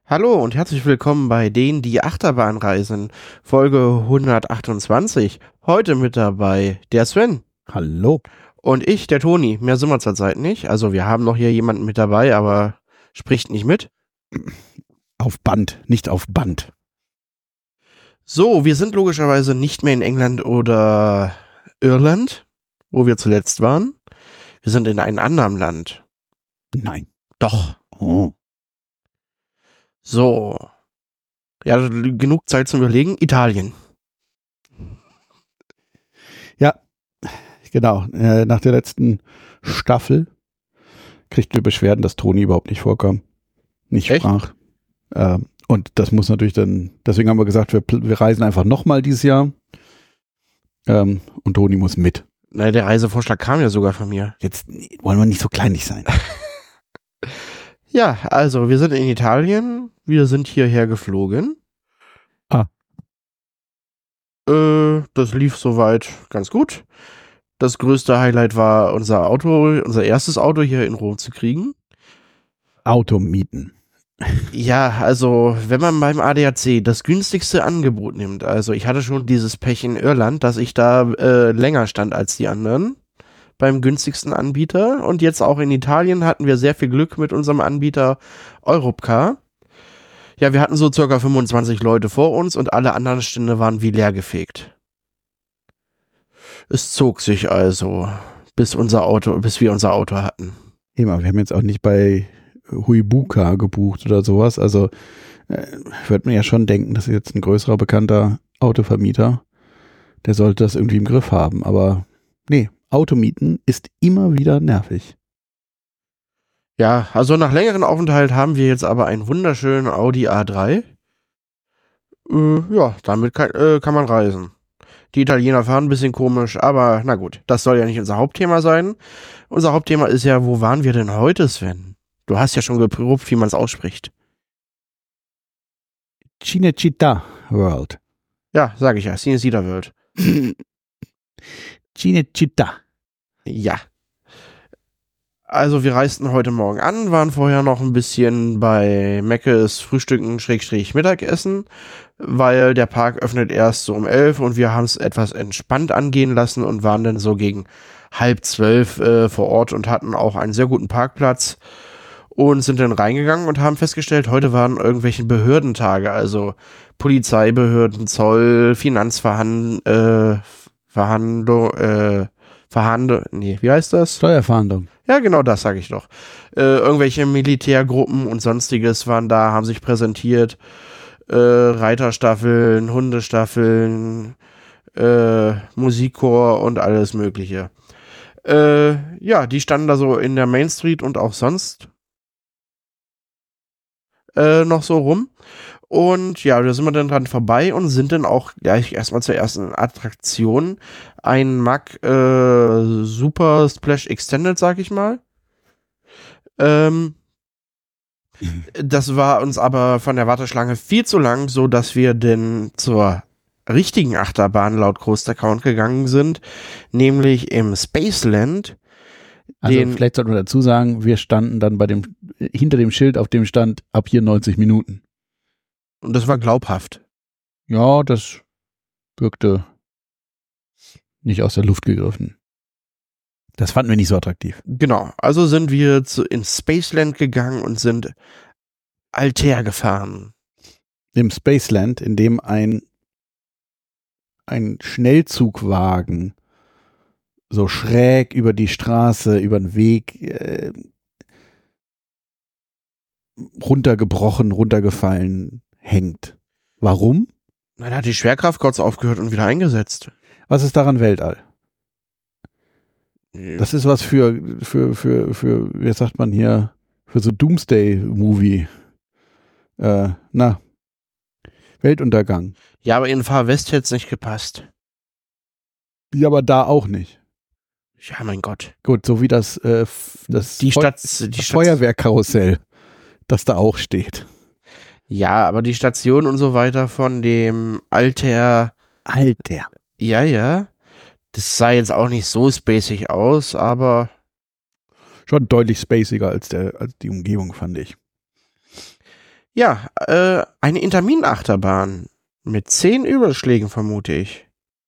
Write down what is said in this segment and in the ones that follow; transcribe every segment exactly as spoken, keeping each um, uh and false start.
Hallo und herzlich willkommen bei denen, die Achterbahn reisen, Folge hundertachtundzwanzig. Heute mit dabei der Sven. Hallo. Und ich, der Toni. Mehr sind wir zurzeit nicht. Also wir haben noch hier jemanden mit dabei, aber spricht nicht mit. Auf Band, nicht auf Band. So, wir sind logischerweise nicht mehr in England oder Irland, wo wir zuletzt waren. Wir sind in einem anderen Land. Nein. Doch. Oh. So. Ja, genug Zeit zum Überlegen. Italien. Ja, genau. Äh, nach der letzten Staffel kriegten wir Beschwerden, dass Toni überhaupt nicht vorkam. Nicht Echt? sprach. Ähm, und das muss natürlich dann, deswegen haben wir gesagt, wir, wir reisen einfach nochmal dieses Jahr. Ähm, und Toni muss mit. Na, der Reisevorschlag kam ja sogar von mir. Jetzt wollen wir nicht so kleinlich sein. Ja, also wir sind in Italien, wir sind hierher geflogen. Ah. Äh, das lief soweit ganz gut. Das größte Highlight war unser Auto, unser erstes Auto hier in Rom zu kriegen. Auto mieten. Ja, also wenn man beim A D A C das günstigste Angebot nimmt, also ich hatte schon dieses Pech in Irland, dass ich da äh, länger stand als die anderen beim günstigsten Anbieter, und jetzt auch in Italien hatten wir sehr viel Glück mit unserem Anbieter Europcar. Ja, wir hatten so circa fünfundzwanzig Leute vor uns und alle anderen Stände waren wie leer gefegt. Es zog sich also, bis unser Auto, bis wir unser Auto hatten. Immer, wir haben jetzt auch nicht bei Huibuka gebucht oder sowas, also äh, würde man ja schon denken, das ist jetzt ein größerer, bekannter Autovermieter, der sollte das irgendwie im Griff haben, aber nee, Automieten ist immer wieder nervig. Ja, also nach längerem Aufenthalt haben wir jetzt aber einen wunderschönen Audi A drei. Äh, ja, damit kann, äh, kann man reisen. Die Italiener fahren ein bisschen komisch, aber na gut, das soll ja nicht unser Hauptthema sein. Unser Hauptthema ist ja, wo waren wir denn heute, Sven? Du hast ja schon geprobt, wie man es ausspricht. Cinecittà World. Ja, sage ich ja, Cinecittà World. Cinecittà. Ja. Also wir reisten heute Morgen an, waren vorher noch ein bisschen bei Meckes Frühstücken Schrägstrich Mittagessen, weil der Park öffnet erst so um elf und wir haben es etwas entspannt angehen lassen und waren dann so gegen halb zwölf äh, vor Ort und hatten auch einen sehr guten Parkplatz und sind dann reingegangen und haben festgestellt, heute waren irgendwelche Behördentage, also Polizeibehörden, Zoll, Finanzverhandlung, äh, Verhandlung, äh, Verhandlung, nee, wie heißt das? Steuerfahndung. Ja, genau das sage ich doch. Äh, irgendwelche Militärgruppen und sonstiges waren da, haben sich präsentiert. Äh, Reiterstaffeln, Hundestaffeln, äh, Musikchor und alles Mögliche. Äh, ja, die standen da so in der Main Street und auch sonst äh, noch so rum. Und ja, da sind wir dann dran vorbei und sind dann auch gleich erstmal zur ersten Attraktion. Ein Mack äh, Super Splash Extended, sag ich mal. Ähm, mhm. Das war uns aber von der Warteschlange viel zu lang, so dass wir denn zur richtigen Achterbahn laut Coaster-Count gegangen sind, nämlich im Spaceland. Also vielleicht sollten wir dazu sagen, wir standen dann bei dem hinter dem Schild, auf dem stand ab hier neunzig Minuten. Und das war glaubhaft. Ja, das wirkte nicht aus der Luft gegriffen. Das fanden wir nicht so attraktiv. Genau, also sind wir zu, ins Spaceland gegangen und sind Altair gefahren. Im Spaceland, in dem ein, ein Schnellzugwagen so schräg über die Straße, über den Weg äh, runtergebrochen, runtergefallen hängt. Warum? Na, da hat die Schwerkraft kurz aufgehört und wieder eingesetzt. Was ist daran Weltall? Das ist was für, für, für, für, wie sagt man hier, für so Doomsday-Movie. Äh, na, Weltuntergang. Ja, aber in Far West hätte es nicht gepasst. Ja, aber da auch nicht. Ja, mein Gott. Gut, so wie das, äh, das die Feu- Stadt, die Stadt- Feuerwehrkarussell, das da auch steht. Ja, aber die Station und so weiter von dem Altair. Altair. Ja, ja. Das sah jetzt auch nicht so spacig aus, aber Schon deutlich spaciger als, der, als die Umgebung, fand ich. Ja, äh, eine Intermin-Achterbahn mit zehn Überschlägen, vermute ich.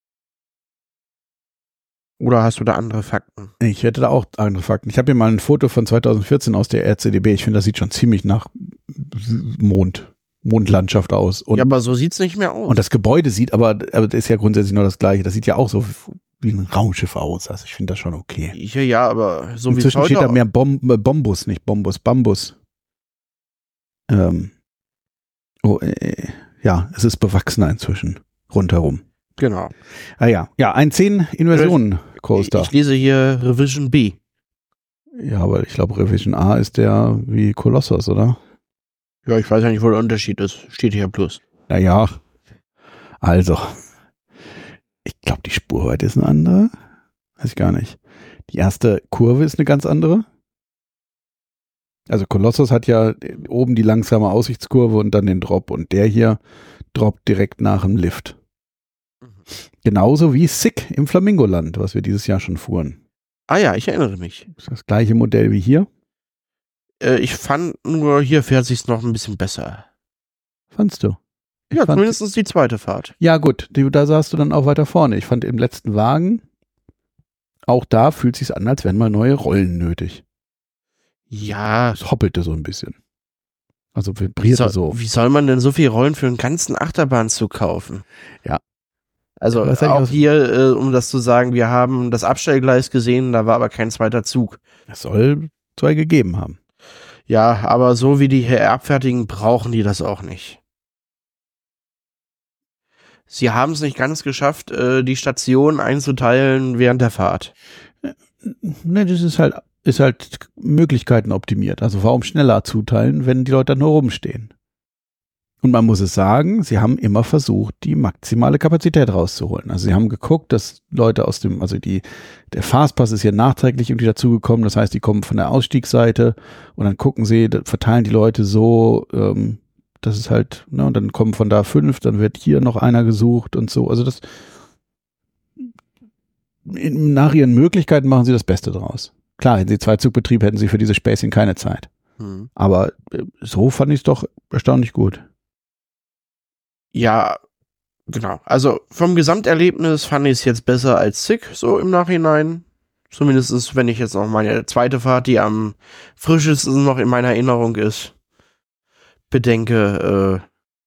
Oder hast du da andere Fakten? Ich hätte da auch andere Fakten. Ich habe hier mal ein Foto von zweitausendvierzehn aus der R C D B. Ich finde, das sieht schon ziemlich nach Mond, Mondlandschaft aus. Und, ja, aber so sieht's nicht mehr aus. Und das Gebäude sieht aber, aber das ist ja grundsätzlich nur das Gleiche. Das sieht ja auch so wie ein Raumschiff aus. Also ich finde das schon okay. Ja, ja, aber so wie es Inzwischen heute steht da mehr Bom Bombus, nicht Bombus, Bambus. Ähm, oh, äh, ja, es ist bewachsener inzwischen rundherum. Genau. Ah ja, ja, ein zehn-Inversionen-Coaster. Ich lese hier Revision B. Ja, aber ich glaube, Revision A ist der wie Kolossos, oder? Ja, ich weiß ja nicht, wo der Unterschied ist. Steht hier plus. Naja, also, ich glaube, die Spurweite ist eine andere. Weiß ich gar nicht. Die erste Kurve ist eine ganz andere. Also Kolossos hat ja oben die langsame Aussichtskurve und dann den Drop. Und der hier droppt direkt nach dem Lift. Genauso wie Sick im Flamingoland, was wir dieses Jahr schon fuhren. Ah ja, ich erinnere mich. Das ist das gleiche Modell wie hier. Äh, ich fand nur, hier fährt sich's noch ein bisschen besser. Fandst du? Ich ja, fand, zumindest die zweite Fahrt. Ja gut, die, da saßt du dann auch weiter vorne. Ich fand im letzten Wagen, auch da fühlt sich's an, als wären mal neue Rollen nötig. Ja. Es hoppelte so ein bisschen. Also vibrierte wie soll, so. Wie soll man denn so viele Rollen für einen ganzen Achterbahnzug kaufen? Ja. Also ja, auch hier, äh, um das zu sagen, wir haben das Abstellgleis gesehen, da war aber kein zweiter Zug. Es soll zwei gegeben haben. Ja, aber so wie die hier abfertigen, brauchen die das auch nicht. Sie haben es nicht ganz geschafft, äh, die Station einzuteilen während der Fahrt. Ne, das ist halt, ist halt Möglichkeiten optimiert. Also warum schneller zuteilen, wenn die Leute da nur rumstehen? Und man muss es sagen, sie haben immer versucht, die maximale Kapazität rauszuholen. Also sie haben geguckt, dass Leute aus dem, also die, der Fastpass ist ja nachträglich irgendwie dazugekommen. Das heißt, die kommen von der Ausstiegsseite und dann gucken sie, verteilen die Leute so, ähm, das ist halt, ne, und dann kommen von da fünf, dann wird hier noch einer gesucht und so. Also das, in, nach ihren Möglichkeiten machen sie das Beste draus. Klar, hätten sie Zweizugbetrieb, hätten sie für diese Späßchen keine Zeit. Hm. Aber äh, so fand ich es doch erstaunlich gut. Ja, genau. Also vom Gesamterlebnis fand ich es jetzt besser als Sick, so im Nachhinein. Zumindest wenn ich jetzt noch meine zweite Fahrt, die am frischesten noch in meiner Erinnerung ist, bedenke. Äh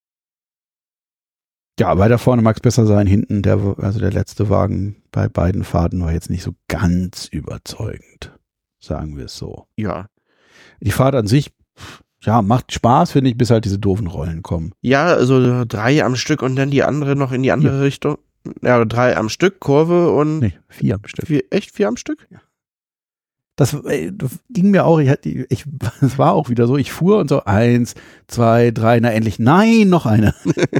ja, weiter vorne mag es besser sein. Hinten, der, also der letzte Wagen bei beiden Fahrten war jetzt nicht so ganz überzeugend, sagen wir es so. Ja. Die Fahrt an sich, ja, macht Spaß, finde ich, bis halt diese doofen Rollen kommen. Ja, also drei am Stück und dann die andere noch in die andere vier. Richtung. Ja, drei am Stück, Kurve und... Nee, vier am Stück. Vier, echt vier am Stück? Ja. Das, ey, das ging mir auch, ich hatte, ich, es war auch wieder so, ich fuhr und so eins, zwei, drei, na endlich, nein, noch eine.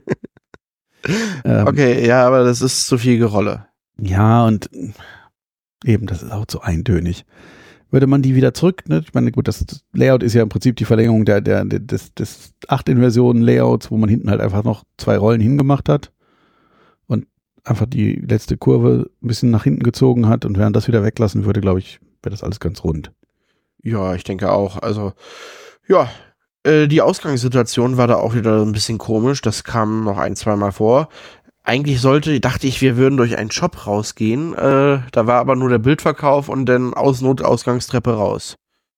ähm, okay, ja, aber das ist zu viel Gerolle. Ja, und eben, das ist auch zu eintönig. Würde man die wieder zurück, ne? Ich meine, gut, das Layout ist ja im Prinzip die Verlängerung der, der, der des, des acht-Inversionen-Layouts, wo man hinten halt einfach noch zwei Rollen hingemacht hat und einfach die letzte Kurve ein bisschen nach hinten gezogen hat, und wenn man das wieder weglassen würde, glaube ich, wäre das alles ganz rund. Ja, ich denke auch. Also, ja, äh, die Ausgangssituation war da auch wieder ein bisschen komisch. Das kam noch ein, zwei Mal vor. Eigentlich sollte, dachte ich, wir würden durch einen Shop rausgehen. Äh, da war aber nur der Bildverkauf und dann aus Notausgangstreppe raus.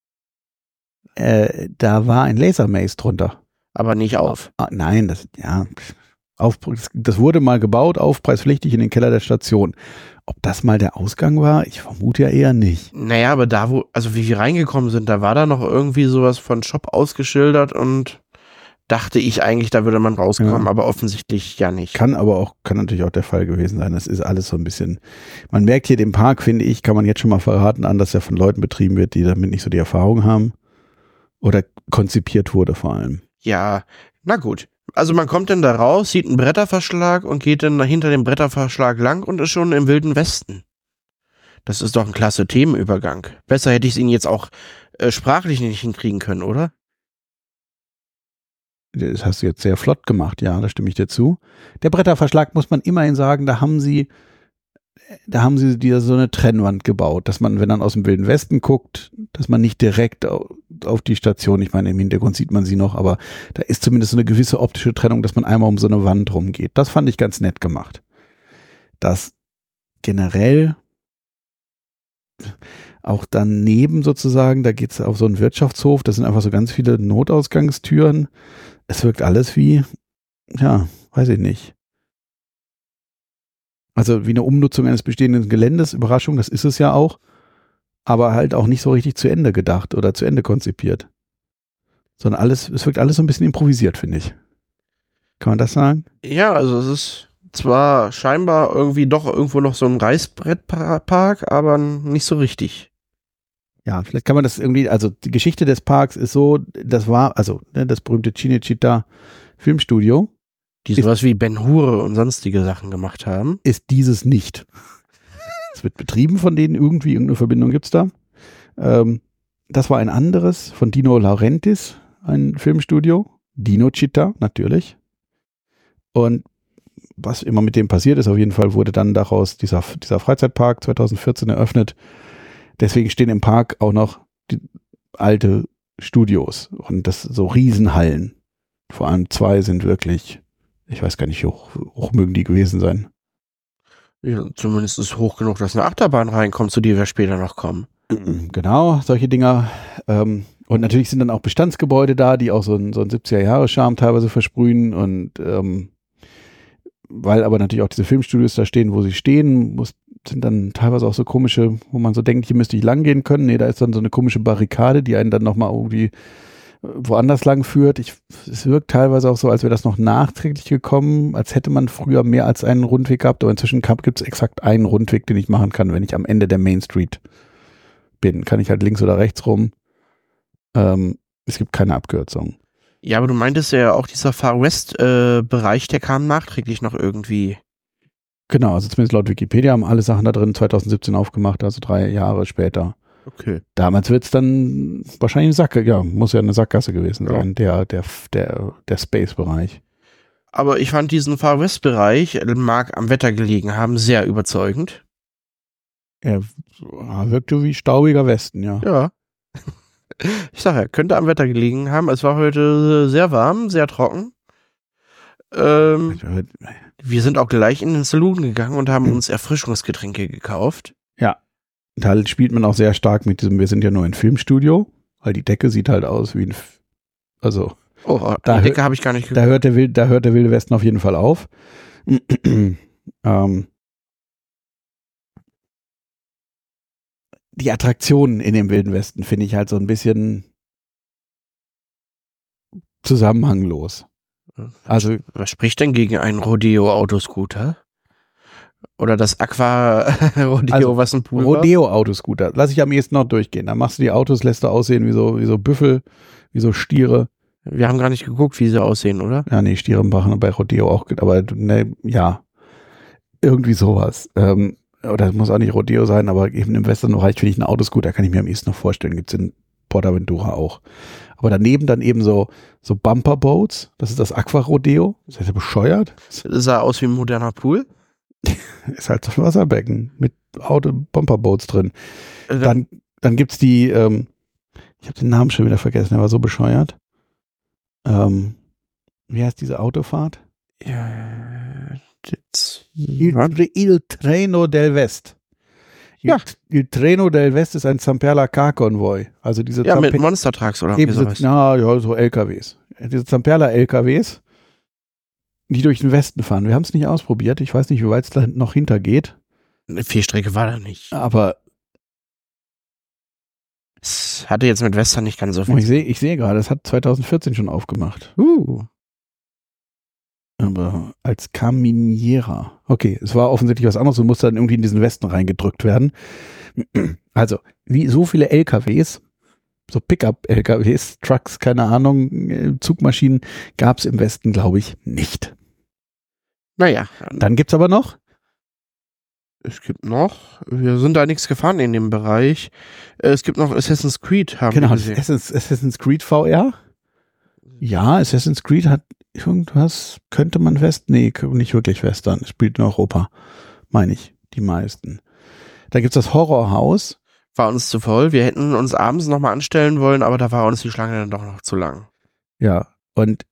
Äh, da war ein Lasermaze drunter. Aber nicht auf. Ah, nein, das, ja, auf, das wurde mal gebaut, aufpreispflichtig in den Keller der Station. Ob das mal der Ausgang war? Ich vermute ja eher nicht. Naja, aber da, wo, also wie wir reingekommen sind, da war da noch irgendwie sowas von Shop ausgeschildert und dachte ich eigentlich, da würde man rauskommen, ja. Aber offensichtlich ja nicht. Kann aber auch, kann natürlich auch der Fall gewesen sein. Das ist alles so ein bisschen, man merkt hier den Park, finde ich, kann man jetzt schon mal verraten an, dass er von Leuten betrieben wird, die damit nicht so die Erfahrung haben. Oder konzipiert wurde vor allem. Ja, na gut. Also man kommt dann da raus, sieht einen Bretterverschlag und geht dann hinter dem Bretterverschlag lang und ist schon im Wilden Westen. Das ist doch ein klasse Themenübergang. Besser hätte ich es Ihnen jetzt auch äh, sprachlich nicht hinkriegen können, oder? Das hast du jetzt sehr flott gemacht, ja, da stimme ich dir zu. Der Bretterverschlag, muss man immerhin sagen, da haben sie da haben sie dir so eine Trennwand gebaut, dass man, wenn man aus dem Wilden Westen guckt, dass man nicht direkt auf die Station, ich meine, im Hintergrund sieht man sie noch, aber da ist zumindest so eine gewisse optische Trennung, dass man einmal um so eine Wand rumgeht. Das fand ich ganz nett gemacht. Das generell auch daneben sozusagen, da geht's auf so einen Wirtschaftshof, das sind einfach so ganz viele Notausgangstüren. Es wirkt alles wie, ja, weiß ich nicht. Also wie eine Umnutzung eines bestehenden Geländes, Überraschung, das ist es ja auch, aber halt auch nicht so richtig zu Ende gedacht oder zu Ende konzipiert. Sondern alles, es wirkt alles so ein bisschen improvisiert, finde ich. Kann man das sagen? Ja, also es ist zwar scheinbar irgendwie doch irgendwo noch so ein Reißbrettpark, aber nicht so richtig. Ja, vielleicht kann man das irgendwie, also die Geschichte des Parks ist so, das war, also ne, das berühmte Cinecittà Filmstudio. Die sowas wie Ben-Hur und sonstige Sachen gemacht haben. Ist dieses nicht. Es wird betrieben von denen irgendwie, irgendeine Verbindung gibt's da. Ähm, das war ein anderes von Dino Laurentiis, ein Filmstudio. Dinocittà, natürlich. Und was immer mit dem passiert ist, auf jeden Fall wurde dann daraus dieser, dieser Freizeitpark zweitausendvierzehn eröffnet. Deswegen stehen im Park auch noch die alte Studios und das so Riesenhallen. Vor allem zwei sind wirklich, ich weiß gar nicht, wie hoch, hoch mögen die gewesen sein. Ja, zumindest ist hoch genug, dass eine Achterbahn reinkommt, zu der wir später noch kommen. Genau, solche Dinger. Ähm, und natürlich sind dann auch Bestandsgebäude da, die auch so einen so ein siebziger-Jahre-Charme teilweise versprühen. Und ähm, weil aber natürlich auch diese Filmstudios da stehen, wo sie stehen, muss, sind dann teilweise auch so komische, wo man so denkt, hier müsste ich lang gehen können. Nee, da ist dann so eine komische Barrikade, die einen dann nochmal irgendwie woanders lang führt. Ich, es wirkt teilweise auch so, als wäre das noch nachträglich gekommen, als hätte man früher mehr als einen Rundweg gehabt, aber inzwischen gibt es exakt einen Rundweg, den ich machen kann, wenn ich am Ende der Main Street bin. Kann ich halt links oder rechts rum. Ähm, es gibt keine Abkürzung. Ja, aber du meintest ja auch, dieser Far West-Bereich, äh, der kam nachträglich noch irgendwie. Genau, also zumindest laut Wikipedia haben alle Sachen da drin zweitausendsiebzehn aufgemacht, also drei Jahre später. Okay. Damals wird es dann wahrscheinlich eine Sackgasse, ja, muss ja eine Sackgasse gewesen sein, ja. der, der, der, der Space-Bereich. Aber ich fand diesen Far West-Bereich, mag am Wetter gelegen haben, sehr überzeugend. Er wirkte wie staubiger Westen, ja. Ja. Ich sag ja, könnte am Wetter gelegen haben. Es war heute sehr warm, sehr trocken. Ähm, wir sind auch gleich in den Saloon gegangen und haben uns Erfrischungsgetränke gekauft. Ja. Da spielt man auch sehr stark mit diesem, wir sind ja nur ein Filmstudio, weil die Decke sieht halt aus wie ein, F- also. Oh, die Decke habe ich gar nicht geguckt. Da hört der Wilde, da hört der Wilde Westen auf jeden Fall auf. ähm, die Attraktionen in dem Wilden Westen finde ich halt so ein bisschen zusammenhanglos. Also, was spricht denn gegen einen Rodeo-Autoscooter? Oder das Aqua-Rodeo, also, was ein Pool Rodeo-Autoscooter. Lass ich am ehesten noch durchgehen. Da machst du die Autos, lässt du aussehen wie so, wie so Büffel, wie so Stiere. Wir haben gar nicht geguckt, wie sie aussehen, oder? Ja, nee, Stiere machen bei Rodeo auch, aber ne, ja, irgendwie sowas. Ähm, oder es muss auch nicht Rodeo sein, aber eben im Western-Bereich finde ich einen Autoscooter, kann ich mir am ehesten noch vorstellen. Gibt es in Portaventura auch. Aber daneben dann eben so, so Bumperboats, das ist das Aqua-Rodeo. Ist das ja bescheuert? Das sah aus wie ein moderner Pool. Ist halt so ein Wasserbecken mit Auto Bumperboats drin. Äh, dann dann gibt es die, ähm, ich habe den Namen schon wieder vergessen, der war so bescheuert. Ähm, wie heißt diese Autofahrt? Ja, jetzt. Il, Il Treno del West. Il, Ja. Il Treno del West ist ein Zamperla Car-Konvoi. Also diese Ja, Zampe- mit Monster-Trucks oder eben sowas. Na, ja, so L K Ws. Diese Zamperla L K Ws, die durch den Westen fahren. Wir haben es nicht ausprobiert. Ich weiß nicht, wie weit es da noch hinter geht. Eine Fehlstrecke war da nicht. Aber Es hatte jetzt mit Western nicht ganz so oh, viel. ich sehe ich sehe gerade, es hat zweitausendvierzehn schon aufgemacht. Uh. Aber als Caminiera. Okay, es war offensichtlich was anderes und musste dann irgendwie in diesen Westen reingedrückt werden. Also, wie so viele L K Ws, so Pickup-L K Ws, Trucks, keine Ahnung, Zugmaschinen, gab es im Westen, glaube ich, nicht. Naja. Dann gibt es aber noch. Es gibt noch, wir sind da nichts gefahren in dem Bereich. Es gibt noch Assassin's Creed, haben Genau, wir gesehen. Assassin's, Assassin's Creed V R. Ja, Assassin's Creed hat irgendwas, könnte man West, nee, nicht wirklich Western, es spielt in Europa, meine ich. die meisten. Da gibt's das Horrorhaus. War uns zu voll. Wir hätten uns abends nochmal anstellen wollen, aber da war uns die Schlange dann doch noch zu lang. Ja, und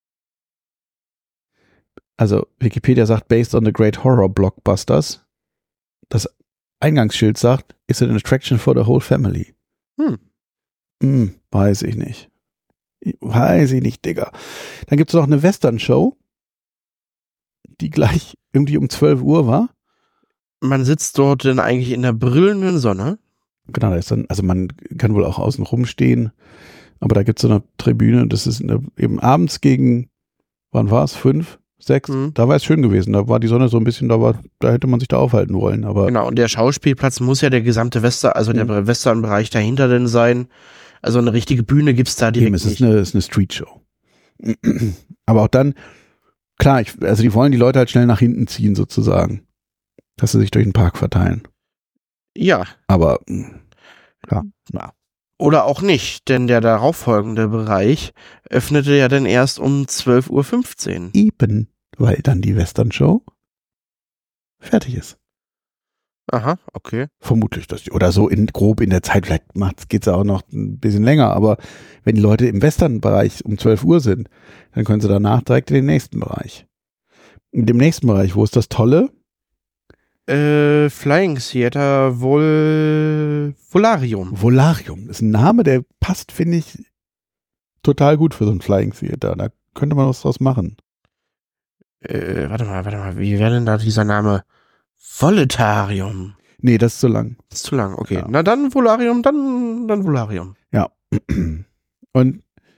also Wikipedia sagt, based on the great horror blockbusters. Das Eingangsschild sagt, is it an attraction for the whole family? Hm. Hm, weiß ich nicht. Weiß ich nicht, Digga. Dann gibt's noch eine Western-Show, die gleich irgendwie um zwölf Uhr war. Man sitzt dort dann eigentlich in der brüllenden Sonne. Genau, da ist dann, also man kann wohl auch außen rumstehen, aber da gibt's so eine Tribüne, das ist eine, eben abends gegen, wann war es? Fünf? Sechs? Mhm. Da war es schön gewesen, da war die Sonne so ein bisschen, da war, da hätte man sich da aufhalten wollen, aber. Genau, und der Schauspielplatz muss ja der gesamte Western, also der mhm. Western-Bereich dahinter denn sein. Also eine richtige Bühne gibt's da direkt eben, es nicht. Ist eine, es ist eine Street-Show. Aber auch dann, klar, ich, also die wollen die Leute halt schnell nach hinten ziehen sozusagen, dass sie sich durch den Park verteilen. Ja. Aber, klar, ja. Oder auch nicht, denn der darauffolgende Bereich öffnete ja dann erst um zwölf Uhr fünfzehn. Eben, weil dann die Western-Show fertig ist. Aha, okay. Vermutlich, dass die, oder so in, grob in der Zeit, vielleicht geht es auch noch ein bisschen länger, aber wenn die Leute im Western-Bereich um zwölf Uhr sind, dann können sie danach direkt in den nächsten Bereich. In dem nächsten Bereich, wo ist das Tolle? Äh, Flying Theater Vol Volarium. Volarium ist ein Name, der passt, finde ich, total gut für so ein Flying Theater. Da könnte man was draus machen. Äh, warte mal, warte mal, wie wäre denn da dieser Name? Voletarium. Nee, das ist zu lang. Das ist zu lang, okay. Ja. Na dann Volarium, dann, dann Volarium. Ja. Und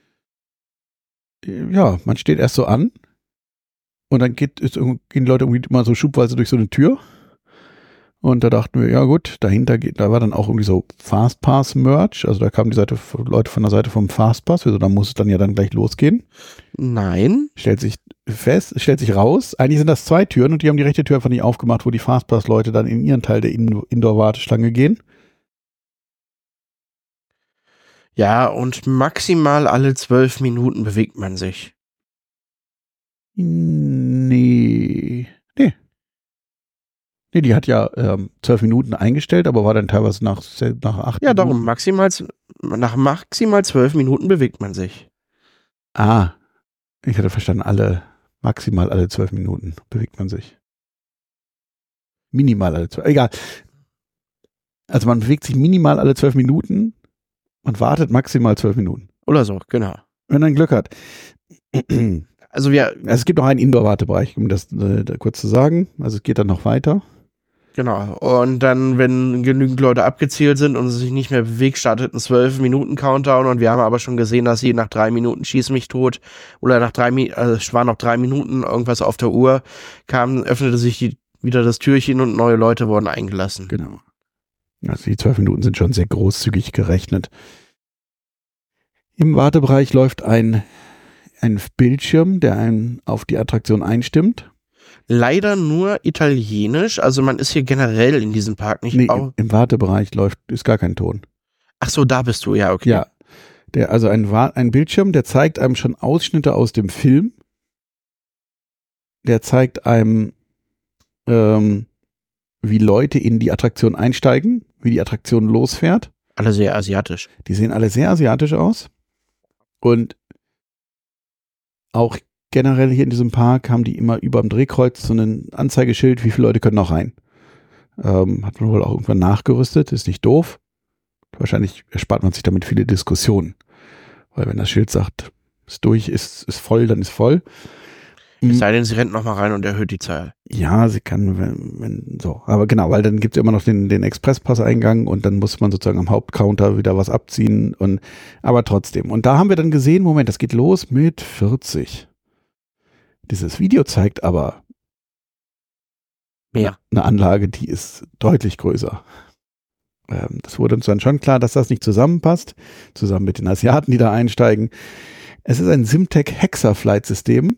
ja, man steht erst so an und dann geht, ist, gehen die Leute irgendwie immer so schubweise durch so eine Tür. Und da dachten wir, ja gut, dahinter geht, da war dann auch irgendwie so Fastpass-Merch. Also da kamen die Seite, Leute von der Seite vom Fastpass. Also da muss es dann ja dann gleich losgehen. Nein. Stellt sich fest, stellt sich raus. Eigentlich sind das zwei Türen und die haben die rechte Tür einfach nicht aufgemacht, wo die Fastpass-Leute dann in ihren Teil der Indoor-Warteschlange gehen. Ja, und maximal alle zwölf Minuten bewegt man sich. Nee. Nee. Nee, die hat ja ähm, zwölf Minuten eingestellt, aber war dann teilweise nach, nach acht Ja, Minuten. darum, maximal, nach maximal zwölf Minuten bewegt man sich. Ah, ich hatte verstanden, alle, maximal alle zwölf Minuten bewegt man sich. Minimal alle zwölf, egal. Also man bewegt sich minimal alle zwölf Minuten und wartet maximal zwölf Minuten. Oder so, genau. Wenn man Glück hat. Also wir, also es gibt noch einen Indoor-Wartebereich, um das äh, da kurz zu sagen. Also es geht dann noch weiter. Genau. Und dann, wenn genügend Leute abgezählt sind und es sich nicht mehr bewegt, startet ein zwölf Minuten Countdown und wir haben aber schon gesehen, dass sie nach drei Minuten schieß mich tot oder nach drei Minuten, also es waren noch drei Minuten irgendwas auf der Uhr, kam, öffnete sich die, wieder das Türchen und neue Leute wurden eingelassen. Genau. Also die zwölf Minuten sind schon sehr großzügig gerechnet. Im Wartebereich läuft ein, ein Bildschirm, der einen auf die Attraktion einstimmt. Leider nur italienisch, also man ist hier generell in diesem Park nicht. Nee, im, im Wartebereich läuft, ist gar kein Ton. Ach so, da bist du, ja, okay. Ja, der, also ein, ein Bildschirm, der zeigt einem schon Ausschnitte aus dem Film. Der zeigt einem, ähm, wie Leute in die Attraktion einsteigen, wie die Attraktion losfährt. Alle sehr asiatisch. Die sehen alle sehr asiatisch aus. Und auch generell hier in diesem Park haben die immer über dem Drehkreuz so ein Anzeigeschild, wie viele Leute können noch rein. Ähm, hat man wohl auch irgendwann nachgerüstet, ist nicht doof. Wahrscheinlich erspart man sich damit viele Diskussionen. Weil wenn das Schild sagt, ist durch, ist, ist voll, dann ist voll. Es sei denn, sie rennt nochmal rein und erhöht die Zahl. Ja, sie kann, wenn, wenn, so. Aber genau, weil dann gibt es immer noch den, den Expresspass-Eingang und dann muss man sozusagen am Hauptcounter wieder was abziehen und, aber trotzdem. Und da haben wir dann gesehen, Moment, das geht los mit vierzig. Dieses Video zeigt aber mehr. Eine Anlage, die ist deutlich größer. Ähm, das wurde uns dann schon klar, dass das nicht zusammenpasst, zusammen mit den Asiaten, die da einsteigen. Es ist ein Simtek Hexaflight-System.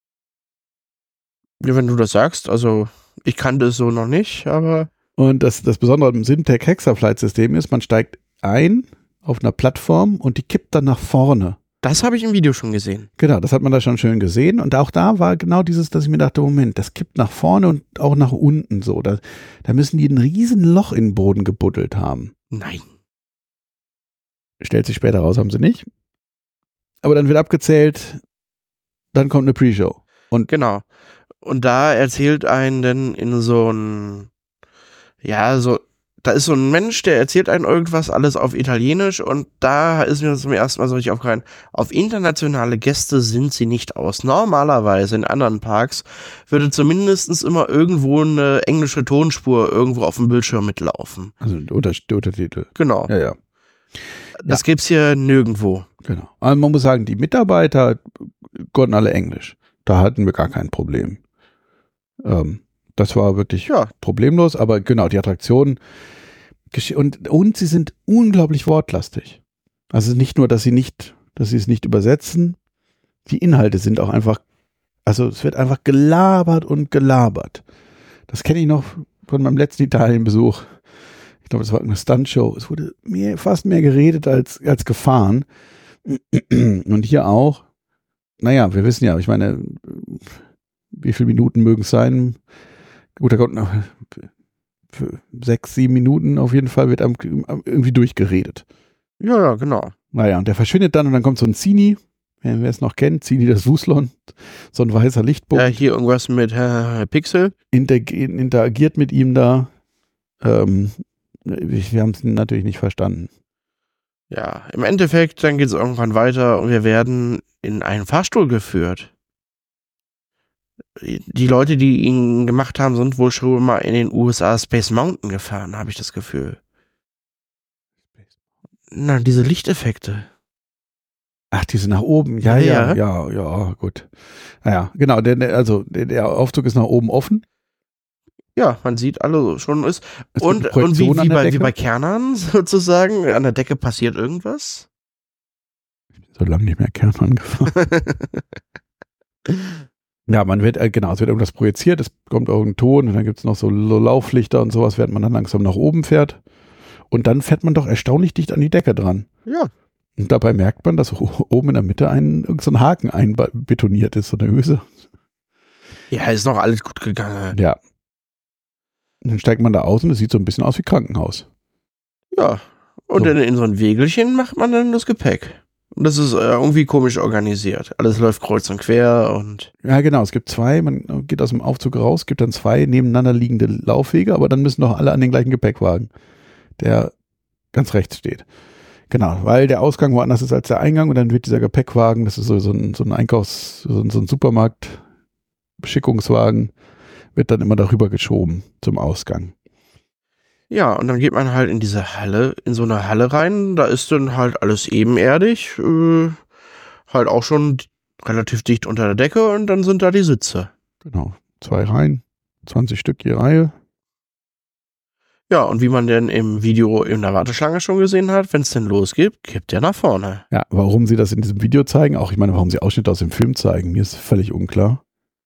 Ja, wenn du das sagst, also ich kannte es so noch nicht, aber... Und das, das Besondere am Simtek Hexaflight-System ist, man steigt ein auf einer Plattform und die kippt dann nach vorne. Das habe ich im Video schon gesehen. Genau, das hat man da schon schön gesehen. Und auch da war genau dieses, dass ich mir dachte, Moment, das kippt nach vorne und auch nach unten so. Da, da müssen die ein riesen Loch in den Boden gebuddelt haben. Nein. Stellt sich später raus, haben sie nicht. Aber dann wird abgezählt, dann kommt eine Pre-Show. Und genau. Und da erzählt einen dann in so ein, ja, so, da ist so ein Mensch, der erzählt einen irgendwas, alles auf Italienisch, und da ist mir zum ersten Mal so richtig aufgefallen, auf internationale Gäste sind sie nicht aus. Normalerweise in anderen Parks würde zumindest immer irgendwo eine englische Tonspur irgendwo auf dem Bildschirm mitlaufen. Also Unter- Untertitel. Genau. Ja, ja. Das Ja. gibt's hier nirgendwo. Genau. Also man muss sagen, die Mitarbeiter konnten alle Englisch. Da hatten wir gar kein Problem. Ähm, das war wirklich Ja. problemlos, aber genau, die Attraktionen und, und sie sind unglaublich wortlastig. Also nicht nur, dass sie nicht, dass sie es nicht übersetzen, die Inhalte sind auch einfach, also es wird einfach gelabert und gelabert. Das kenne ich noch von meinem letzten Italienbesuch. Ich glaube, das war eine Stuntshow. Es wurde mehr, fast mehr geredet als, als gefahren. Und hier auch. Naja, wir wissen ja, ich meine, wie viele Minuten mögen es sein? Gut, da kommt noch für sechs, sieben Minuten auf jeden Fall wird am, irgendwie durchgeredet. Ja, ja, genau. Naja, und der verschwindet dann und dann kommt so ein Zini, wer es noch kennt, Zini das Wuslon, so ein weißer Lichtpunkt. Ja, hier irgendwas mit äh, Pixel. Inter- interagiert mit ihm da. Ähm, wir haben es natürlich nicht verstanden. Ja, im Endeffekt, dann geht es irgendwann weiter und wir werden in einen Fahrstuhl geführt. Die Leute, die ihn gemacht haben, sind wohl schon mal in den U S A Space Mountain gefahren, habe ich das Gefühl. Na, diese Lichteffekte. Ach, diese nach oben. Ja, ja, ja, ja, ja gut. Naja, genau, der, der, also der, der Aufzug ist nach oben offen. Ja, man sieht alle schon ist. Es Und, gibt eine und wie, Projektion an wie, der bei, wie Decke. bei Kernern sozusagen, an der Decke passiert irgendwas. So lange nicht mehr Kernmann gefahren. Ja, man wird, äh, genau, es wird irgendwas projiziert, es kommt auch ein Ton und dann gibt es noch so Lauflichter und sowas, während man dann langsam nach oben fährt. Und dann fährt man doch erstaunlich dicht an die Decke dran. Ja. Und dabei merkt man, dass oben in der Mitte ein, irgend so ein Haken einbetoniert ist, so eine Öse. Ja, ist noch alles gut gegangen. Ja. Und dann steigt man da aus und es sieht so ein bisschen aus wie Krankenhaus. Ja. Und So. in, in so ein Wägelchen macht man dann das Gepäck. Und das ist äh, irgendwie komisch organisiert. Alles läuft kreuz und quer und. Ja, genau. Es gibt zwei, man geht aus dem Aufzug raus, gibt dann zwei nebeneinander liegende Laufwege, aber dann müssen doch alle an den gleichen Gepäckwagen, der ganz rechts steht. Genau, weil der Ausgang woanders ist als der Eingang und dann wird dieser Gepäckwagen, das ist so, so ein, so ein Einkaufs-, so ein, so ein Supermarkt-Beschickungswagen, wird dann immer darüber geschoben zum Ausgang. Ja, und dann geht man halt in diese Halle, in so eine Halle rein. Da ist dann halt alles ebenerdig, äh, halt auch schon relativ dicht unter der Decke und dann sind da die Sitze. Genau, zwei Reihen, zwanzig Stück je Reihe. Ja, und wie man denn im Video in der Warteschlange schon gesehen hat, wenn es denn losgeht, kippt der nach vorne. Ja, warum sie das in diesem Video zeigen, auch ich meine, warum sie Ausschnitte aus dem Film zeigen, mir ist völlig unklar.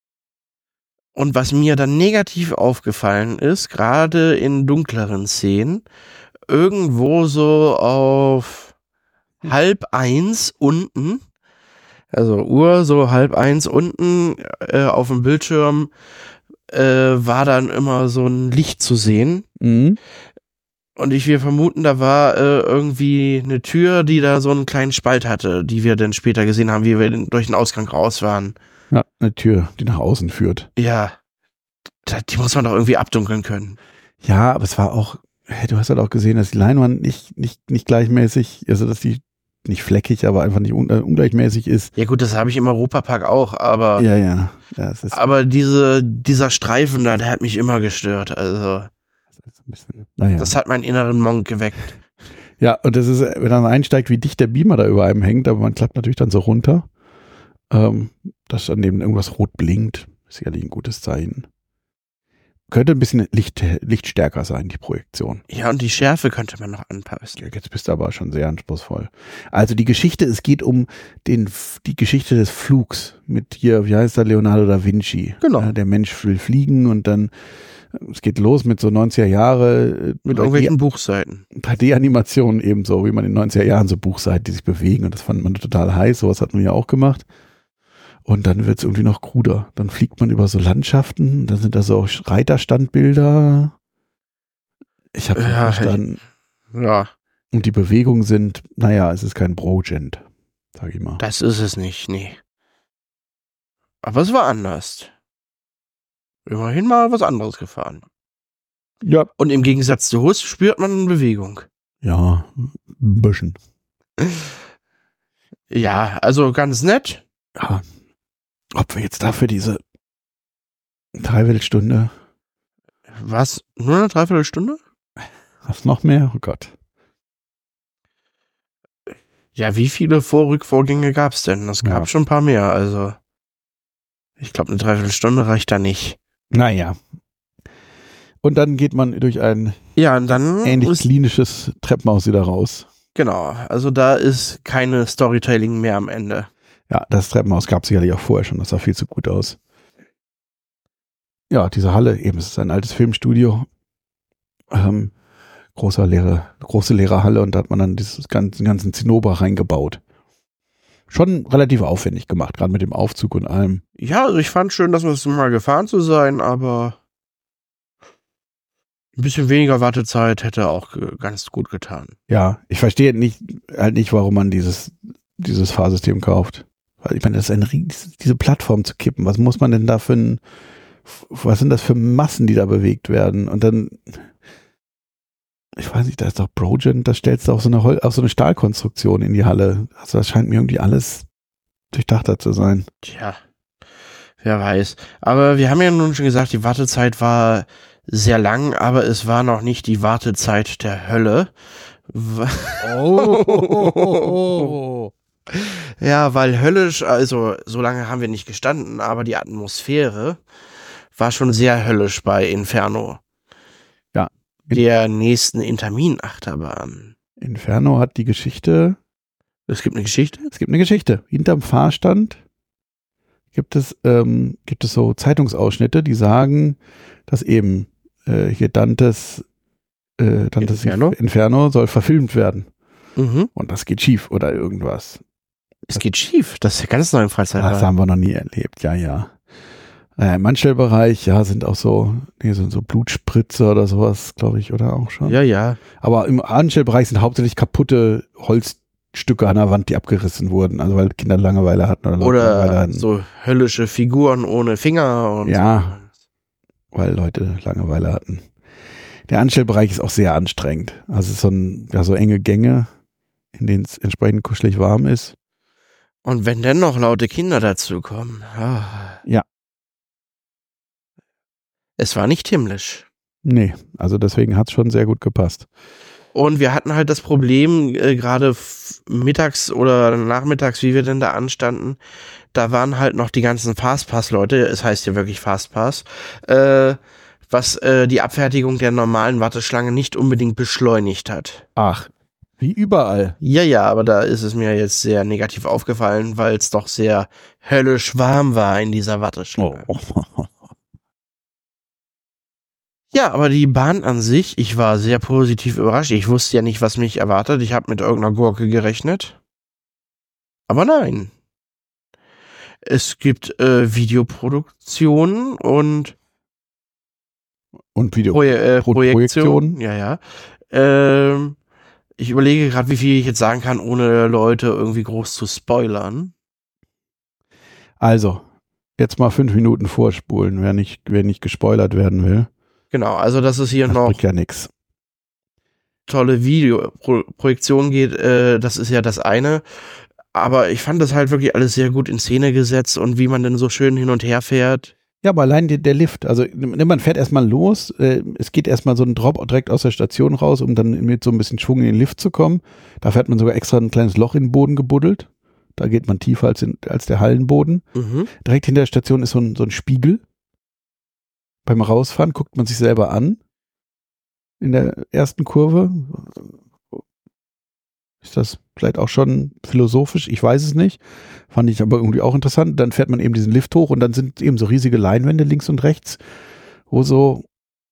Und was mir dann negativ aufgefallen ist, gerade in dunkleren Szenen, irgendwo so auf halb eins unten, also Uhr so halb eins unten äh, auf dem Bildschirm, äh, war dann immer so ein Licht zu sehen. Mhm. Und ich wir vermuten, da war äh, irgendwie eine Tür, die da so einen kleinen Spalt hatte, die wir dann später gesehen haben, wie wir durch den Ausgang raus waren. Ja, eine Tür, die nach außen führt. Ja, die muss man doch irgendwie abdunkeln können. Ja, aber es war auch, hey, du hast halt auch gesehen, dass die Leinwand nicht, nicht, nicht gleichmäßig, also dass die nicht fleckig, aber einfach nicht un, äh, ungleichmäßig ist. Ja gut, das habe ich im Europapark auch, aber Ja, ja. ja es ist, aber diese dieser Streifen da, der hat mich immer gestört. Also das ist ein bisschen, naja. das hat meinen inneren Monk geweckt. Ja, und das ist, wenn man einsteigt, wie dicht der Beamer da über einem hängt, aber man klappt natürlich dann so runter, ähm, dass dann neben irgendwas rot blinkt, ist sicherlich ein gutes Zeichen. Könnte ein bisschen Licht, lichtstärker sein, die Projektion. Ja, und die Schärfe könnte man noch anpassen. Ja, jetzt bist du aber schon sehr anspruchsvoll. Also die Geschichte, es geht um den, die Geschichte des Flugs mit hier, wie heißt der, Leonardo da Vinci. Genau. Ja, der Mensch will fliegen und dann Es geht los mit so neunziger Jahre. Mit irgendwelchen Buchseiten. drei D-Animationen ebenso, wie man in den neunziger Jahren so Buchseiten, die sich bewegen. Und das fand man total heiß. Sowas hat man ja auch gemacht. Und dann wird es irgendwie noch kruder. Dann fliegt man über so Landschaften. Dann sind da so Reiterstandbilder. Ich habe Ja, verstanden. Ja. Und die Bewegungen sind, naja, es ist kein Brogent, sag ich mal. Das ist es nicht, nee. Aber es war anders. Immerhin mal was anderes gefahren. Ja. Und im Gegensatz zu Hus spürt man Bewegung. Ja, ein bisschen. Ja, also ganz nett. Ja. Ob wir jetzt dafür diese Dreiviertelstunde. Was? Nur eine Dreiviertelstunde? Was noch mehr? Oh Gott. Ja, wie viele Vor-Rückvorgänge gab's denn? Es gab Ja. schon ein paar mehr, also. Ich glaube, eine Dreiviertelstunde reicht da nicht. Naja. Und dann geht man durch ein Ja, und dann ähnlich ist, klinisches Treppenhaus wieder raus. genau, also da ist keine Storytelling mehr am Ende. Ja, das Treppenhaus gab es sicherlich auch vorher schon. Das sah viel zu gut aus. Ja, diese Halle, eben, es ist ein altes Filmstudio. Ähm, großer leere, große leere Halle und da hat man dann dieses ganzen, den ganzen Zinnober reingebaut. Schon relativ aufwendig gemacht, gerade mit dem Aufzug und allem. Ja, also ich fand schön, dass wir es mal gefahren zu sein, aber ein bisschen weniger Wartezeit hätte auch ge- ganz gut getan. Ja, ich verstehe nicht, halt nicht, warum man dieses, dieses Fahrsystem kauft. Weil ich meine, das ist ein, ries- diese Plattform zu kippen. Was muss man denn da für ein, was sind das für Massen, die da bewegt werden? Und dann, ich weiß nicht, da ist doch Brogent, da stellst du auch so eine, Hol- auch so eine Stahlkonstruktion in die Halle. Also das scheint mir irgendwie alles durchdachter zu sein. Tja, wer weiß. Aber wir haben ja nun schon gesagt, die Wartezeit war sehr lang, aber es war noch nicht die Wartezeit der Hölle. W- Oh. Ja, weil höllisch, also so lange haben wir nicht gestanden, aber die Atmosphäre war schon sehr höllisch bei Inferno. Ja. Der nächsten Intermin-Achterbahn. Inferno hat die Geschichte, Es gibt eine Geschichte? es gibt eine Geschichte. Hinterm Fahrstand gibt es, ähm, gibt es so Zeitungsausschnitte, die sagen, dass eben äh, hier Dantes, äh, Dantes Inferno? Inferno soll verfilmt werden. Mhm. Und das geht schief oder irgendwas. Es geht schief. Das ist ja ganz neu im Das Freizeitpark. haben wir noch nie erlebt, ja, ja. Äh, Im Anstellbereich, ja, sind auch so, nee, sind so Blutspritzer oder sowas, glaube ich, oder auch schon. Ja, ja. Aber im Anstellbereich sind hauptsächlich kaputte Holzstücke an der Wand, die abgerissen wurden. Also weil Kinder Langeweile hatten oder, Leute Langeweile Oder hatten, so höllische Figuren ohne Finger und Ja. weil Leute Langeweile hatten. Der Anstellbereich ist auch sehr anstrengend. Also es ist so, ein, ja, so enge Gänge, in denen es entsprechend kuschelig warm ist. so. Und wenn dann noch laute Kinder dazukommen. Ah. Ja. Es war nicht himmlisch. Nee, also deswegen hat es schon sehr gut gepasst. Und wir hatten halt das Problem, äh, gerade f- mittags oder nachmittags, wie wir denn da anstanden, da waren halt noch die ganzen Fastpass-Leute, es heißt ja wirklich Fastpass, äh, was äh, die Abfertigung der normalen Warteschlange nicht unbedingt beschleunigt hat. Ach, wie überall. Ja, ja, aber da ist es mir jetzt sehr negativ aufgefallen, weil es doch sehr höllisch warm war in dieser Warteschlange. Oh. Ja, aber die Bahn an sich, ich war sehr positiv überrascht. Ich wusste ja nicht, was mich erwartet. Ich habe mit irgendeiner Gurke gerechnet. Aber nein. Es gibt äh, Videoproduktionen und Und Video. Proje äh, Pro- Projektionen. Projektionen. Ja, ja. Ähm, ich überlege gerade, wie viel ich jetzt sagen kann, ohne Leute irgendwie groß zu spoilern. Also, jetzt mal fünf Minuten vorspulen, wer nicht, wer nicht gespoilert werden will. Genau, also dass es hier Das noch bringt ja nichts. tolle Videoprojektion geht, äh, das ist ja das eine. Aber ich fand das halt wirklich alles sehr gut in Szene gesetzt und wie man denn so schön hin und her fährt. Ja, aber allein der, der Lift, also man fährt erstmal los, äh, es geht erstmal so ein Drop direkt aus der Station raus, um dann mit so ein bisschen Schwung in den Lift zu kommen. Da fährt man sogar extra ein kleines Loch in den Boden gebuddelt. Da geht man tiefer als, in, als der Hallenboden. Mhm. Direkt hinter der Station ist so ein, so ein Spiegel. Beim Rausfahren guckt man sich selber an. In der ersten Kurve. Ist das vielleicht auch schon philosophisch? Ich weiß es nicht. Fand ich aber irgendwie auch interessant. Dann fährt man eben diesen Lift hoch und dann sind eben so riesige Leinwände links und rechts, wo so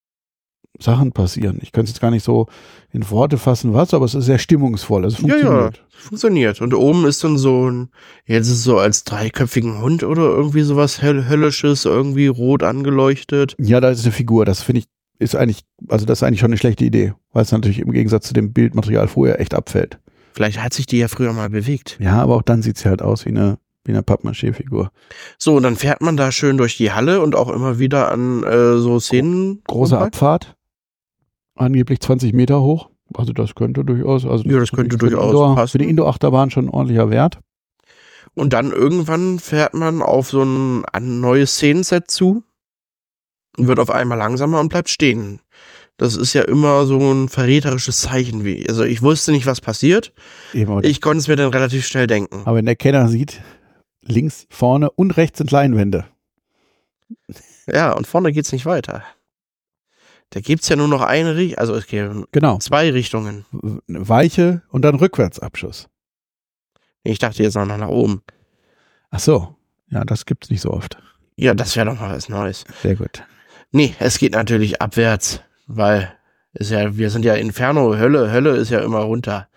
Sachen passieren. Ich könnte es jetzt gar nicht so in Worte fassen, was, aber es ist sehr stimmungsvoll. Es funktioniert. Ja, ja, funktioniert. Und oben ist dann so ein, jetzt ist es so als dreiköpfigen Hund oder irgendwie sowas Höll Höllisches, irgendwie rot angeleuchtet. Ja, da ist eine Figur. Das finde ich, ist eigentlich, also das ist eigentlich schon eine schlechte Idee, weil es natürlich im Gegensatz zu dem Bildmaterial vorher echt abfällt. Vielleicht hat sich die ja früher mal bewegt. Ja, aber auch dann sieht sie halt aus wie eine, wie eine Pappmaché-Figur. So, und dann fährt man da schön durch die Halle und auch immer wieder an äh, so Szenen. Große vorbei. Abfahrt. Angeblich zwanzig Meter hoch. Also das könnte durchaus. Also Ja, das könnte für durchaus Indoor, passen. Für die Indoor-Achterbahn schon ein ordentlicher Wert. Und dann irgendwann fährt man auf so ein, ein neues Szenenset zu und wird auf einmal langsamer und bleibt stehen. Das ist ja immer so ein verräterisches Zeichen. Wie, also ich wusste nicht, was passiert. Eben, Ich konnte es mir dann relativ schnell denken. aber wenn der Kenner sieht, links, vorne und rechts sind Leinwände. Ja, und vorne geht's nicht weiter. Da gibt's ja nur noch eine Richtung, also es gibt Genau. zwei Richtungen. Weiche und dann Rückwärtsabschuss. Ich dachte jetzt noch nach oben. Ach so. Ja, das gibt's nicht so oft. Ja, das wäre doch mal was Neues. Sehr gut. Nee, es geht natürlich abwärts, weil ist ja, wir sind ja Inferno, Hölle, Hölle ist ja immer runter.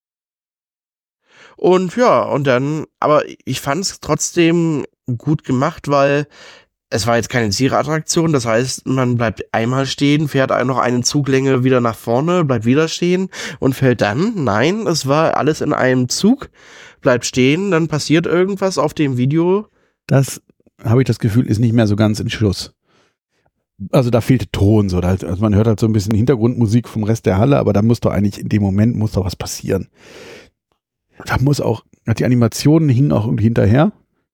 Und ja, und dann, aber ich fand es trotzdem gut gemacht, weil es war jetzt keine Zierattraktion, das heißt, man bleibt einmal stehen, fährt noch eine Zuglänge wieder nach vorne, bleibt wieder stehen und fällt dann. Nein, es war alles in einem Zug, bleibt stehen, dann passiert irgendwas auf dem Video. Das, habe ich das Gefühl, ist nicht mehr so ganz in Schuss. Also da fehlte Ton, so, da, also man hört halt so ein bisschen Hintergrundmusik vom Rest der Halle, aber da muss doch eigentlich in dem Moment muss doch was passieren. Da muss auch, die Animationen hingen auch irgendwie hinterher.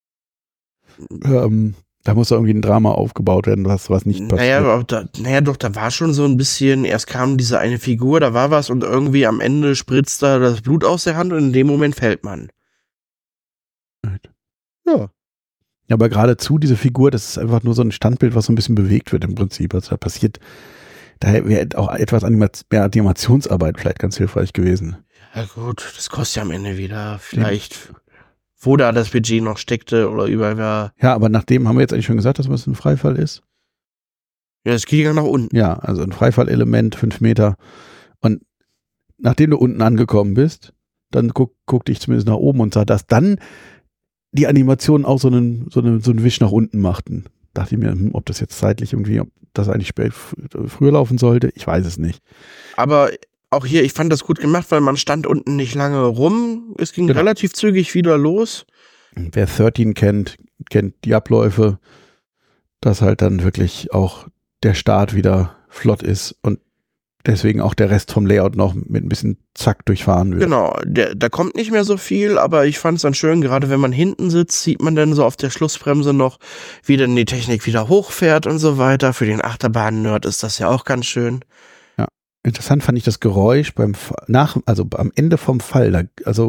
Ähm, da muss doch irgendwie ein Drama aufgebaut werden, was, was nicht passiert. Naja, aber da, naja, doch, da war schon so ein bisschen, erst kam diese eine Figur, da war was und irgendwie am Ende spritzt da das Blut aus der Hand und in dem Moment fällt man. Ja. Ja, aber geradezu diese Figur, das ist einfach nur so ein Standbild, was so ein bisschen bewegt wird im Prinzip. Also da passiert, da wäre auch etwas Anima- mehr Animationsarbeit vielleicht ganz hilfreich gewesen. Ja gut, das kostet ja am Ende wieder vielleicht, wo da das Budget noch steckte oder überall war. Ja, aber nachdem haben wir jetzt eigentlich schon gesagt, dass es ein Freifall ist. Ja, es geht ja nach unten. Ja, also ein Freifallelement, fünf Meter. Und nachdem du unten angekommen bist, dann guck, guckte ich zumindest nach oben und sah, dass dann die Animationen auch so einen, so einen, so einen Wisch nach unten machten. Dachte ich mir, hm, ob das jetzt zeitlich irgendwie, ob das eigentlich spät, früher laufen sollte, ich weiß es nicht. Aber auch hier, ich fand das gut gemacht, weil man stand unten nicht lange rum. Es ging Genau. relativ zügig wieder los. Wer dreizehn kennt, kennt die Abläufe, dass halt dann wirklich auch der Start wieder flott ist und deswegen auch der Rest vom Layout noch mit ein bisschen Zack durchfahren wird. Genau, der, da kommt nicht mehr so viel, aber ich fand es dann schön, gerade wenn man hinten sitzt, sieht man dann so auf der Schlussbremse noch, wie dann die Technik wieder hochfährt und so weiter. Für den Achterbahn-Nerd ist das ja auch ganz schön. Interessant fand ich das Geräusch beim Fa- nach, also am Ende vom Fall. Da, also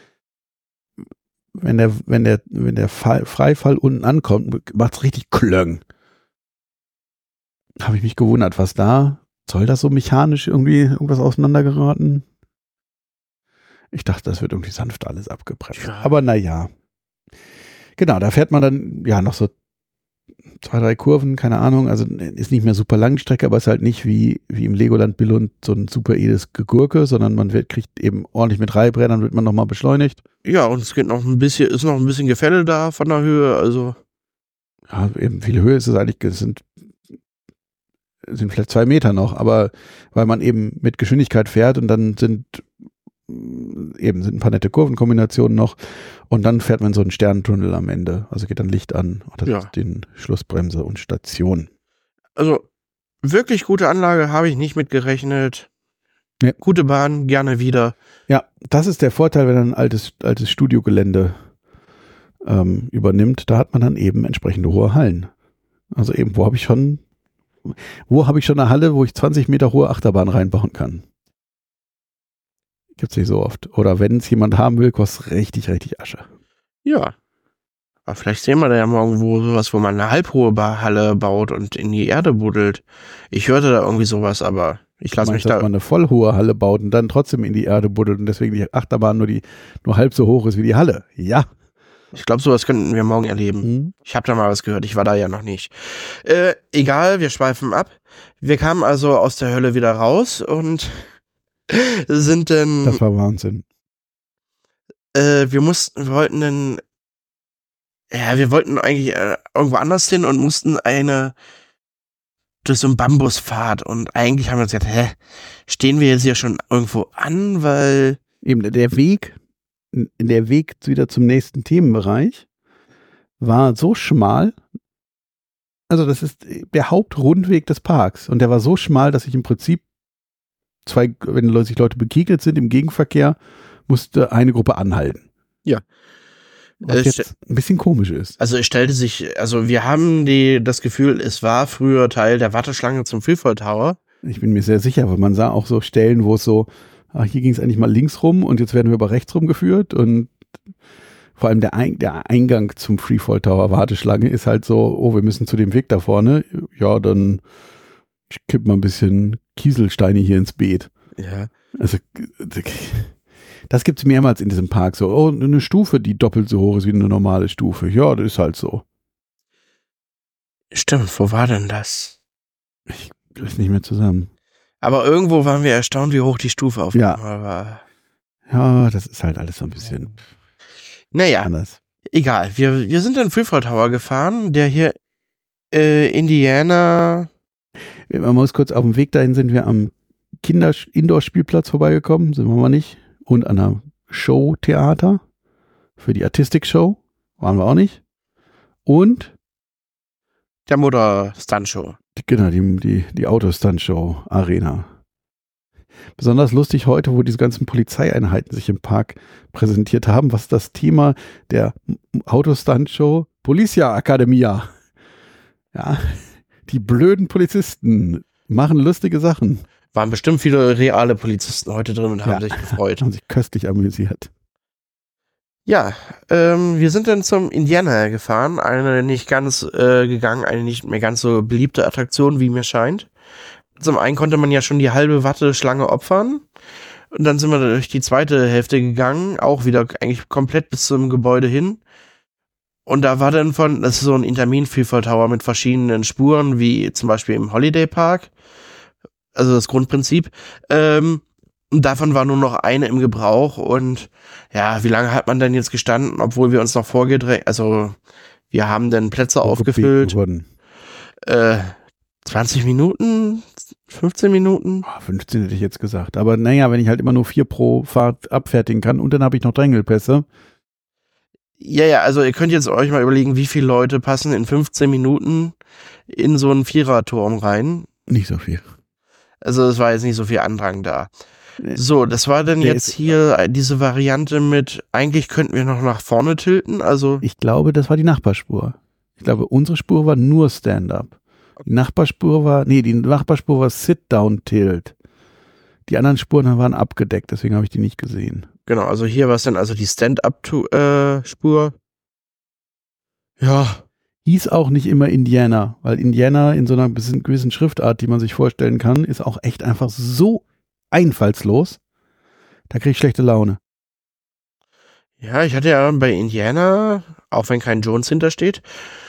wenn der, wenn der, wenn der Fall, Freifall unten ankommt, macht's richtig klöng. Habe ich mich gewundert, was da, soll das so mechanisch irgendwie irgendwas auseinandergeraten? Ich dachte, das wird irgendwie sanft alles abgebremst. Ja. Aber naja. Genau, da fährt man dann ja noch so zwei, drei Kurven, keine Ahnung, also ist nicht mehr super lange Strecke, aber ist halt nicht wie, wie im Legoland Billund so ein super edes Gegurke, sondern man wird, kriegt eben ordentlich mit Reibrädern, wird man nochmal beschleunigt. Ja, und es geht noch ein bisschen, ist noch ein bisschen Gefälle da von der Höhe, also. Ja, eben viel Höhe ist es eigentlich, es sind, es sind vielleicht zwei Meter noch, aber weil man eben mit Geschwindigkeit fährt und dann sind eben sind ein paar nette Kurvenkombinationen noch und dann fährt man so einen Sternentunnel am Ende, also geht dann Licht an und das Ja. ist den Schlussbremse und Station. Also, wirklich gute Anlage, habe ich nicht mit gerechnet. Nee. Gute Bahn, gerne wieder. Ja, das ist der Vorteil, wenn man ein altes, altes Studiogelände ähm, übernimmt. Da hat man dann eben entsprechende hohe Hallen. Also eben, wo habe ich schon, wo habe ich schon eine Halle, wo ich zwanzig Meter hohe Achterbahn reinbauen kann? Gibt's nicht so oft. Oder wenn es jemand haben will, kostet richtig, richtig Asche. Ja. Aber vielleicht sehen wir da ja morgen wo sowas, wo man eine halbhohe Ba- Halle baut und in die Erde buddelt. Ich hörte da irgendwie sowas, aber ich lasse mich Meinst, dass da. man eine voll hohe Halle baut und dann trotzdem in die Erde buddelt und deswegen die Achterbahn nur die nur halb so hoch ist wie die Halle. Ja. Ich glaube, sowas könnten wir morgen erleben. Mhm. Ich habe da mal was gehört, ich war da ja noch nicht. Äh, egal, wir schweifen ab. Wir kamen also aus der Hölle wieder raus und sind dann... Das war Wahnsinn. Äh, wir mussten, wir wollten dann... Ja, wir wollten eigentlich äh, irgendwo anders hin und mussten eine... durch so einen Bambuspfad. Und eigentlich haben wir uns gedacht, hä, stehen wir jetzt hier schon irgendwo an, weil... Eben der Weg, der Weg wieder zum nächsten Themenbereich war so schmal, also das ist der Hauptrundweg des Parks und der war so schmal, dass ich im Prinzip zwei, wenn sich Leute begegnet sind im Gegenverkehr, musste eine Gruppe anhalten. Ja. Was Äh, jetzt ein bisschen komisch ist. Also es stellte sich, also wir haben die das Gefühl, es war früher Teil der Warteschlange zum Freefall Tower. Ich bin mir sehr sicher, weil man sah auch so Stellen, wo es so, ach, hier ging es eigentlich mal links rum und jetzt werden wir aber rechts rumgeführt und vor allem der, Ein- der Eingang zum Freefall Tower Warteschlange ist halt so, oh, wir müssen zu dem Weg da vorne. Ja, dann kipp mal ein bisschen Kieselsteine hier ins Beet. Ja. Also das gibt's mehrmals in diesem Park so. Oh, eine Stufe, die doppelt so hoch ist wie eine normale Stufe. Ja, das ist halt so. Stimmt, wo war denn das? Ich krieg's nicht mehr zusammen. Aber irgendwo waren wir erstaunt, wie hoch die Stufe auf Ja. einmal war. Ja, das ist halt alles so ein bisschen Naja, anders. egal. Wir, wir sind in Freefall Tower gefahren, der hier äh, Indiana... Man muss kurz auf dem Weg dahin sind wir am Kinder-Indoor-Spielplatz vorbeigekommen, sind wir mal nicht. Und an einer Show-Theater für die Artistik-Show waren wir auch nicht. Und Der Mutter-Stunt-Show. die, genau, die, die, die Autostunt-Show Arena. Besonders lustig heute, wo diese ganzen Polizeieinheiten sich im Park präsentiert haben, was das Thema der Autostunt-Show Policia Academia. Ja, die blöden Polizisten machen lustige Sachen. Waren bestimmt viele reale Polizisten heute drin und haben Ja. sich gefreut. Haben sich köstlich amüsiert. Ja, ähm, wir sind dann zum Indiana gefahren. Eine nicht ganz äh, gegangen, eine nicht mehr ganz so beliebte Attraktion, wie mir scheint. Zum einen konnte man ja schon die halbe Warteschlange opfern. Und dann sind wir durch die zweite Hälfte gegangen, auch wieder eigentlich komplett bis zum Gebäude hin. Und da war dann von, das ist so ein Intermin-Freefall Tower mit verschiedenen Spuren, wie zum Beispiel im Holiday Park. Also das Grundprinzip. Ähm, und davon war nur noch eine im Gebrauch. Und ja, wie lange hat man denn jetzt gestanden, obwohl wir uns noch vorgedrängt, also wir haben dann Plätze aufgefüllt. Wurden. Äh, zwanzig Minuten? fünfzehn Minuten? Oh, fünfzehn hätte ich jetzt gesagt. Aber naja, wenn ich halt immer nur vier pro Fahrt abfertigen kann und dann habe ich noch Drängelpässe. Ja, ja, also ihr könnt jetzt euch mal überlegen, wie viele Leute passen in fünfzehn Minuten in so einen Viererturm rein. Nicht so viel. Also es war jetzt nicht so viel Andrang da. Nee. So, das war dann Der jetzt ist- hier diese Variante mit, eigentlich könnten wir noch nach vorne tilten, also Ich glaube, das war die Nachbarspur. Ich glaube, unsere Spur war nur Stand-up. Die Nachbarspur war, nee, die Nachbarspur war Sit-Down-Tilt. Die anderen Spuren waren abgedeckt, deswegen habe ich die nicht gesehen. genau, also hier war es dann also die Stand-up-Spur. Ja, Hieß auch nicht immer Indiana, weil Indiana in so einer bisschen- gewissen Schriftart, die man sich vorstellen kann, ist auch echt einfach so einfallslos. Da kriege ich schlechte Laune. ja, ich hatte ja bei Indiana, auch wenn kein Jones hintersteht,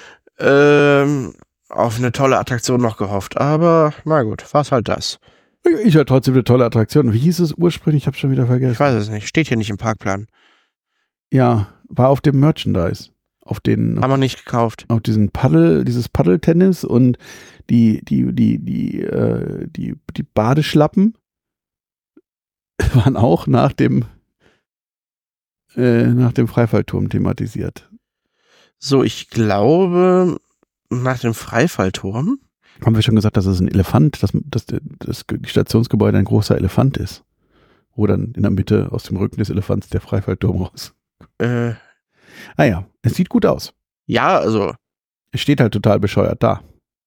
ähm, auf eine tolle Attraktion noch gehofft, aber na gut, war's halt das. Ich hatte trotzdem eine tolle Attraktion. Wie hieß es ursprünglich? Ich habe schon wieder vergessen. Ich weiß es nicht, steht hier nicht im Parkplan. Ja, war auf dem Merchandise. Auf den, Haben wir nicht gekauft. auf diesen Paddel, dieses Paddeltennis und die, die, die, die, äh, die, die Badeschlappen waren auch nach dem, äh, nach dem Freifallturm thematisiert. So, ich glaube, nach dem Freifallturm. Haben wir schon gesagt, dass es ein Elefant, dass, dass das Stationsgebäude ein großer Elefant ist? Wo dann in der Mitte aus dem Rücken des Elefants der Freifallturm raus. Äh, Ah ja, es sieht gut aus. ja, also, Es steht halt total bescheuert da.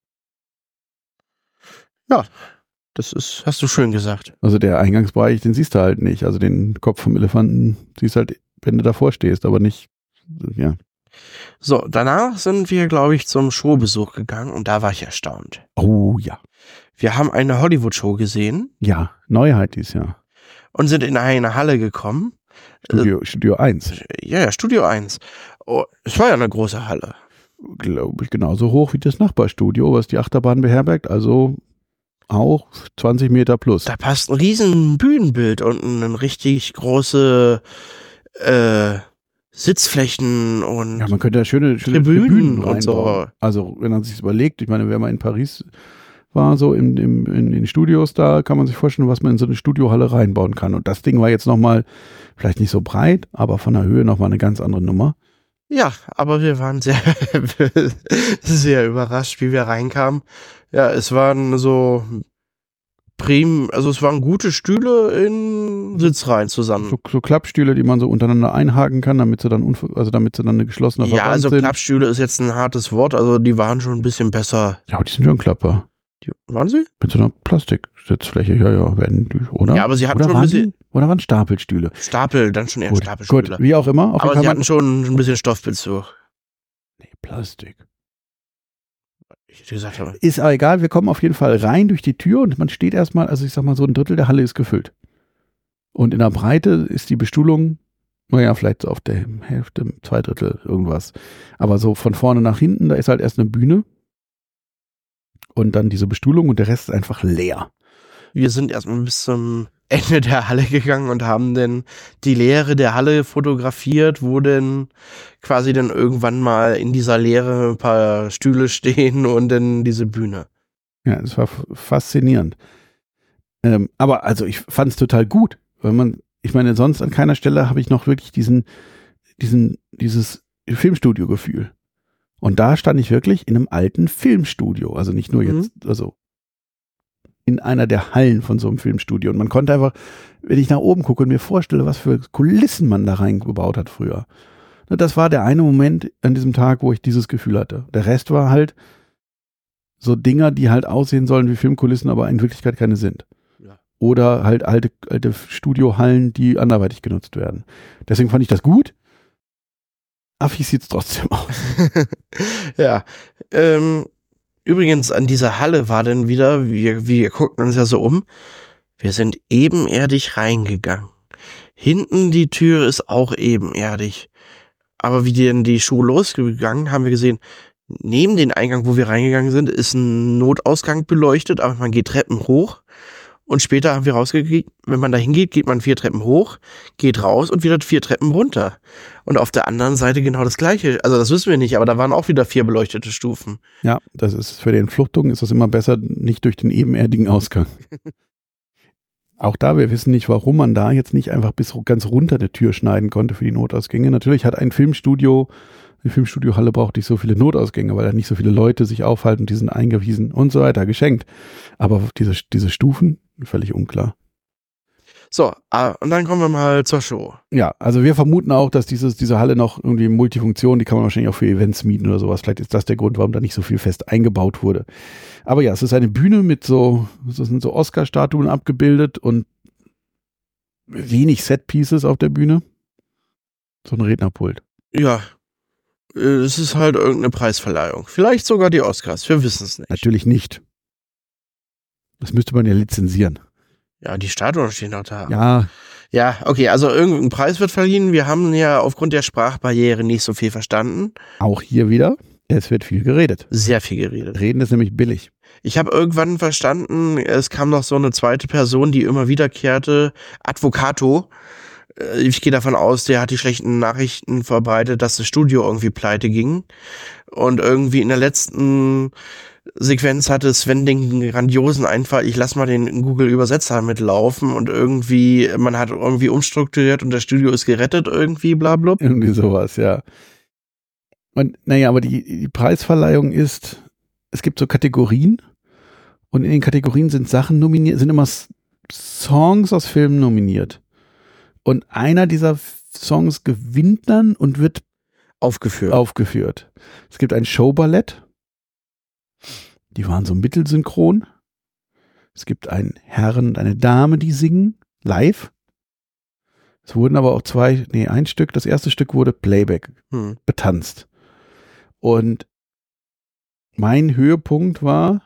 das ist, hast du schön gesagt. Also der Eingangsbereich, den siehst du halt nicht. Also den Kopf vom Elefanten siehst halt, wenn du davor stehst, aber nicht, ja. So, danach sind wir, glaube ich, zum Showbesuch gegangen und da war ich erstaunt. Oh ja. Wir haben eine Hollywood-Show gesehen Ja, Neuheit dieses Jahr. und sind in eine Halle gekommen. Studio, Studio eins. Ja, ja, Studio eins. Oh, es war ja eine große Halle. Glaube ich, genauso hoch wie das Nachbarstudio, was die Achterbahn beherbergt, also auch zwanzig Meter plus. Da passt ein riesen Bühnenbild und eine richtig große äh, Sitzflächen und Ja, man könnte ja schöne, schöne Tribünen Tribünen und reinbauen. so. Also, wenn man sich überlegt, ich meine, wenn man in Paris war, so im, im, in den Studios, da kann man sich vorstellen, was man in so eine Studiohalle reinbauen kann. Und das Ding war jetzt nochmal, vielleicht nicht so breit, aber von der Höhe nochmal eine ganz andere Nummer. Ja, aber wir waren sehr, sehr überrascht, wie wir reinkamen. Ja, es waren so prim, also es waren gute Stühle in Sitzreihen zusammen. So, so Klappstühle, die man so untereinander einhaken kann, damit sie dann, unver- also damit sie dann eine geschlossene Ja, Verband also sind. Klappstühle ist jetzt ein hartes Wort, also die waren schon ein bisschen besser. Ja, die sind schon Klapper. Die, waren sie? Mit so einer Plastiksitzfläche, ja, ja, werden die, oder? Ja, aber sie hatten oder schon ein waren bisschen die, oder waren Stapelstühle? Stapel, dann schon eher Gut, Stapelstühle. gut, wie auch immer. Auf Aber jeden sie Fall hatten schon ein bisschen Stoffbezug. nee, Plastik. Ich hätte gesagt, aber Ist auch egal, wir kommen auf jeden Fall rein durch die Tür und man steht erstmal, also ich sag mal, so ein Drittel der Halle ist gefüllt. Und in der Breite ist die Bestuhlung, naja, vielleicht so auf der Hälfte, zwei Drittel, irgendwas. Aber so von vorne nach hinten, da ist halt erst eine Bühne und dann diese Bestuhlung und der Rest ist einfach leer. wir sind erstmal bis zum Ende der Halle gegangen und haben dann die Leere der Halle fotografiert, wo denn quasi dann irgendwann mal in dieser Leere ein paar Stühle stehen und dann diese Bühne. Ja, es war f- faszinierend. Ähm, aber also ich fand es total gut, weil man, ich meine, sonst an keiner Stelle habe ich noch wirklich diesen, diesen, dieses Filmstudio-Gefühl. Und da stand ich wirklich in einem alten Filmstudio, also nicht nur Mhm. jetzt, also in einer der Hallen von so einem Filmstudio. Und man konnte einfach, wenn ich nach oben gucke und mir vorstelle, was für Kulissen man da reingebaut hat früher. Ne, das war der eine Moment an diesem Tag, wo ich dieses Gefühl hatte. Der Rest war halt so Dinger, die halt aussehen sollen wie Filmkulissen, aber in Wirklichkeit keine sind. Ja. Oder halt alte, alte Studiohallen, die anderweitig genutzt werden. Deswegen fand ich das gut. Affig sieht es trotzdem aus. Ja, ähm, übrigens an dieser Halle war dann wieder, wir, wir guckten uns ja so um, wir sind ebenerdig reingegangen. Hinten die Tür ist auch ebenerdig. Aber wie denn die Show losgegangen, haben wir gesehen, neben den Eingang, wo wir reingegangen sind, ist ein Notausgang beleuchtet, aber man geht Treppen hoch. Und später haben wir rausgekriegt, wenn man da hingeht, geht man vier Treppen hoch, geht raus und wieder vier Treppen runter. Und auf der anderen Seite genau das Gleiche. Also das wissen wir nicht, aber da waren auch wieder vier beleuchtete Stufen. Ja, das ist für die Entfluchtung ist das immer besser, nicht durch den ebenerdigen Ausgang. Auch da, wir wissen nicht, warum man da jetzt nicht einfach bis ganz runter eine Tür schneiden konnte für die Notausgänge. Natürlich hat ein Filmstudio, eine Filmstudiohalle braucht nicht so viele Notausgänge, weil da nicht so viele Leute sich aufhalten, die sind eingewiesen und so weiter, geschenkt. Aber diese, diese Stufen, völlig unklar. So, ah, und dann kommen wir mal zur Show. Ja, also wir vermuten auch, dass dieses, diese Halle noch irgendwie Multifunktion, die kann man wahrscheinlich auch für Events mieten oder sowas. Vielleicht ist das der Grund, warum da nicht so viel fest eingebaut wurde. Aber ja, es ist eine Bühne mit so, das sind so Oscar-Statuen abgebildet und wenig Set-Pieces auf der Bühne. So ein Rednerpult. Ja, äh, es ist halt irgendeine Preisverleihung. Vielleicht sogar die Oscars, wir wissen es nicht. Natürlich nicht. Das müsste man ja lizenzieren. Ja, die Statuen stehen noch da. Ja, Ja, okay, also irgendein Preis wird verliehen. Wir haben ja aufgrund der Sprachbarriere nicht so viel verstanden. auch hier wieder, es wird viel geredet. Sehr viel geredet. Reden ist nämlich billig. Ich habe irgendwann verstanden, es kam noch so eine zweite Person, die immer wiederkehrte, Advocato. Äh, Ich gehe davon aus, der hat die schlechten Nachrichten verbreitet, dass das Studio irgendwie pleite ging. Und irgendwie in der letzten Sequenz hatte Sven den grandiosen Einfall, ich lass mal den Google-Übersetzer mitlaufen und irgendwie, man hat irgendwie umstrukturiert und das Studio ist gerettet irgendwie, bla bla. Irgendwie sowas, ja. Und naja, aber die, die Preisverleihung ist, es gibt so Kategorien und in den Kategorien sind Sachen nominiert, sind immer S- Songs aus Filmen nominiert. Und einer dieser Songs gewinnt dann und wird Aufgeführt. aufgeführt. Es gibt ein Showballett. Die waren so mittelsynchron. Es gibt einen Herren und eine Dame, die singen live. Es wurden aber auch zwei, nee, ein Stück. Das erste Stück wurde Playback Hm. betanzt. Und mein Höhepunkt war,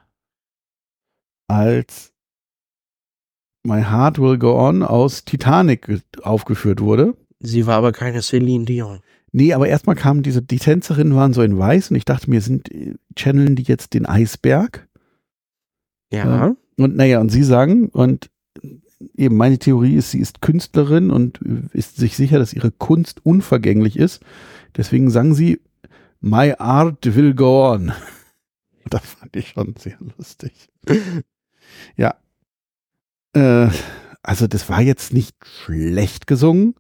als My Heart Will Go On aus Titanic ge- aufgeführt wurde. Sie war aber keine Celine Dion. Nee, aber erstmal kamen diese, die Tänzerinnen waren so in weiß und ich dachte mir, sind, channeln die jetzt den Eisberg? Ja. Ähm, und naja, und sie sagen, und eben meine Theorie ist, sie ist Künstlerin und ist sich sicher, dass ihre Kunst unvergänglich ist. Deswegen sagen sie, my art will go on. Das fand ich schon sehr lustig. Ja. Äh, also das war jetzt nicht schlecht gesungen,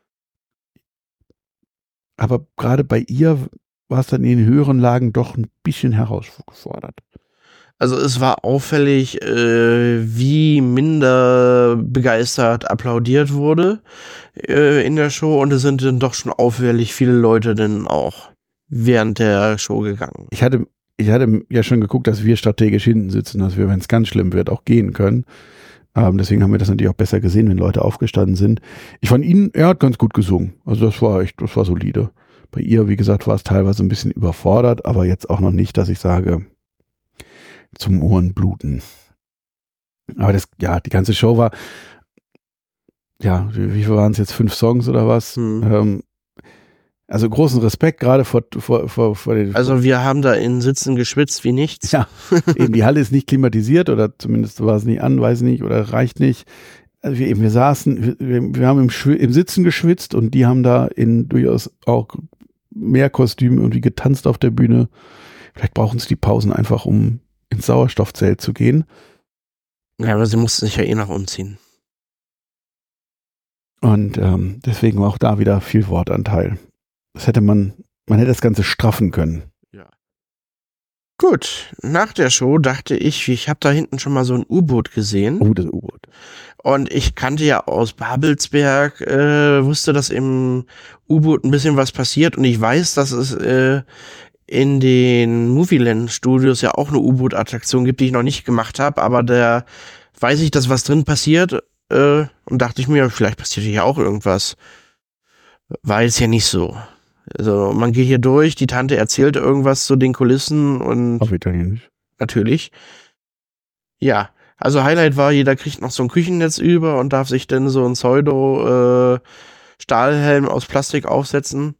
aber gerade bei ihr war es dann in den höheren Lagen doch ein bisschen herausgefordert. Also es war auffällig, äh, wie minder begeistert applaudiert wurde äh, in der Show und es sind dann doch schon auffällig viele Leute dann auch während der Show gegangen. Ich hatte, ich hatte ja schon geguckt, dass wir strategisch hinten sitzen, dass wir, wenn es ganz schlimm wird, auch gehen können. Ähm, deswegen haben wir das natürlich auch besser gesehen, wenn Leute aufgestanden sind. Ich fand ihn, er hat ganz gut gesungen. Also das war echt, das war solide. Bei ihr, wie gesagt, war es teilweise ein bisschen überfordert, aber jetzt auch noch nicht, dass ich sage, zum Ohrenbluten. Aber das, ja, die ganze Show war, ja, wie, wie viel waren es jetzt? Fünf Songs oder was? Hm. Ähm, also großen Respekt gerade vor, vor, vor, vor den. Also wir haben da in Sitzen geschwitzt wie nichts. Ja, eben die Halle ist nicht klimatisiert oder zumindest war es nicht an, weiß nicht, oder reicht nicht. Also wir eben, wir saßen, wir, wir haben im, Schw- im Sitzen geschwitzt und die haben da in durchaus auch mehr Kostüme irgendwie getanzt auf der Bühne. Vielleicht brauchen sie die Pausen einfach, um ins Sauerstoffzelt zu gehen. Ja, aber sie mussten sich ja eh noch umziehen. Und ähm, deswegen war auch da wieder viel Wortanteil. Das hätte man, man hätte das Ganze straffen können. Ja. Gut, nach der Show dachte ich, ich habe da hinten schon mal so ein U-Boot gesehen. Oh, das U-Boot. Und ich kannte ja aus Babelsberg, äh, wusste, dass im U-Boot ein bisschen was passiert. Und ich weiß, dass es äh, in den Movieland-Studios ja auch eine U-Boot-Attraktion gibt, die ich noch nicht gemacht habe. Aber da weiß ich, dass was drin passiert. Äh, und dachte ich mir, vielleicht passiert hier auch irgendwas. War jetzt ja nicht so. Also man geht hier durch, die Tante erzählt irgendwas zu den Kulissen und Auf Italienisch. natürlich. Ja, also Highlight war, jeder kriegt noch so ein Küchennetz über und darf sich dann so ein Pseudo-Stahlhelm äh, aus Plastik aufsetzen.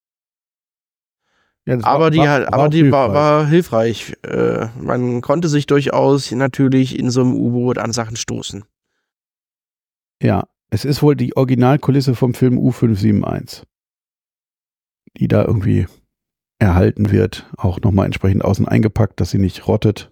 Ja, das aber war, die, war, halt, war aber auch die war, hilfreich. war hilfreich. Äh, man konnte sich durchaus natürlich in so einem U-Boot an Sachen stoßen. Ja, es ist wohl die Originalkulisse vom Film U fünf sieben eins, die da irgendwie erhalten wird, auch nochmal entsprechend außen eingepackt, dass sie nicht rottet.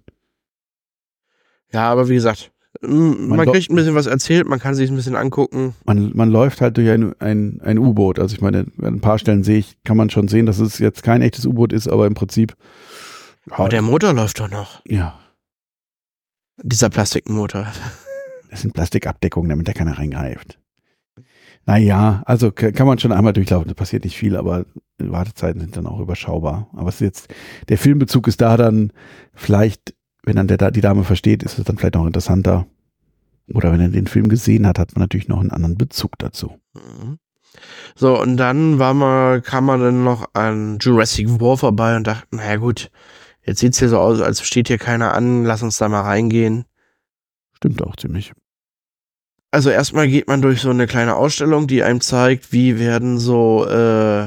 Ja, aber wie gesagt, m- Man man lo- kriegt ein bisschen was erzählt, man kann sich ein bisschen angucken. Man, man läuft halt durch ein, ein, ein U-Boot. Also ich meine, an ein paar Stellen sehe ich, kann man schon sehen, dass es jetzt kein echtes U-Boot ist, aber im Prinzip. Aber der Motor läuft doch noch. Ja, Dieser Plastikmotor. das sind Plastikabdeckungen, damit da keiner reingreift. Naja, also k- kann man schon einmal durchlaufen, da passiert nicht viel, aber Wartezeiten sind dann auch überschaubar. Aber es ist jetzt, der Filmbezug ist da dann vielleicht, wenn dann der, die Dame versteht, ist es dann vielleicht noch interessanter. Oder wenn er den Film gesehen hat, hat man natürlich noch einen anderen Bezug dazu. Mhm. So, und dann war man, kam man dann noch an Jurassic World vorbei und dachte, naja gut, jetzt sieht's hier so aus, als steht hier keiner an, lass uns da mal reingehen. Stimmt auch ziemlich. Also erstmal geht man durch so eine kleine Ausstellung, die einem zeigt, wie werden so, äh,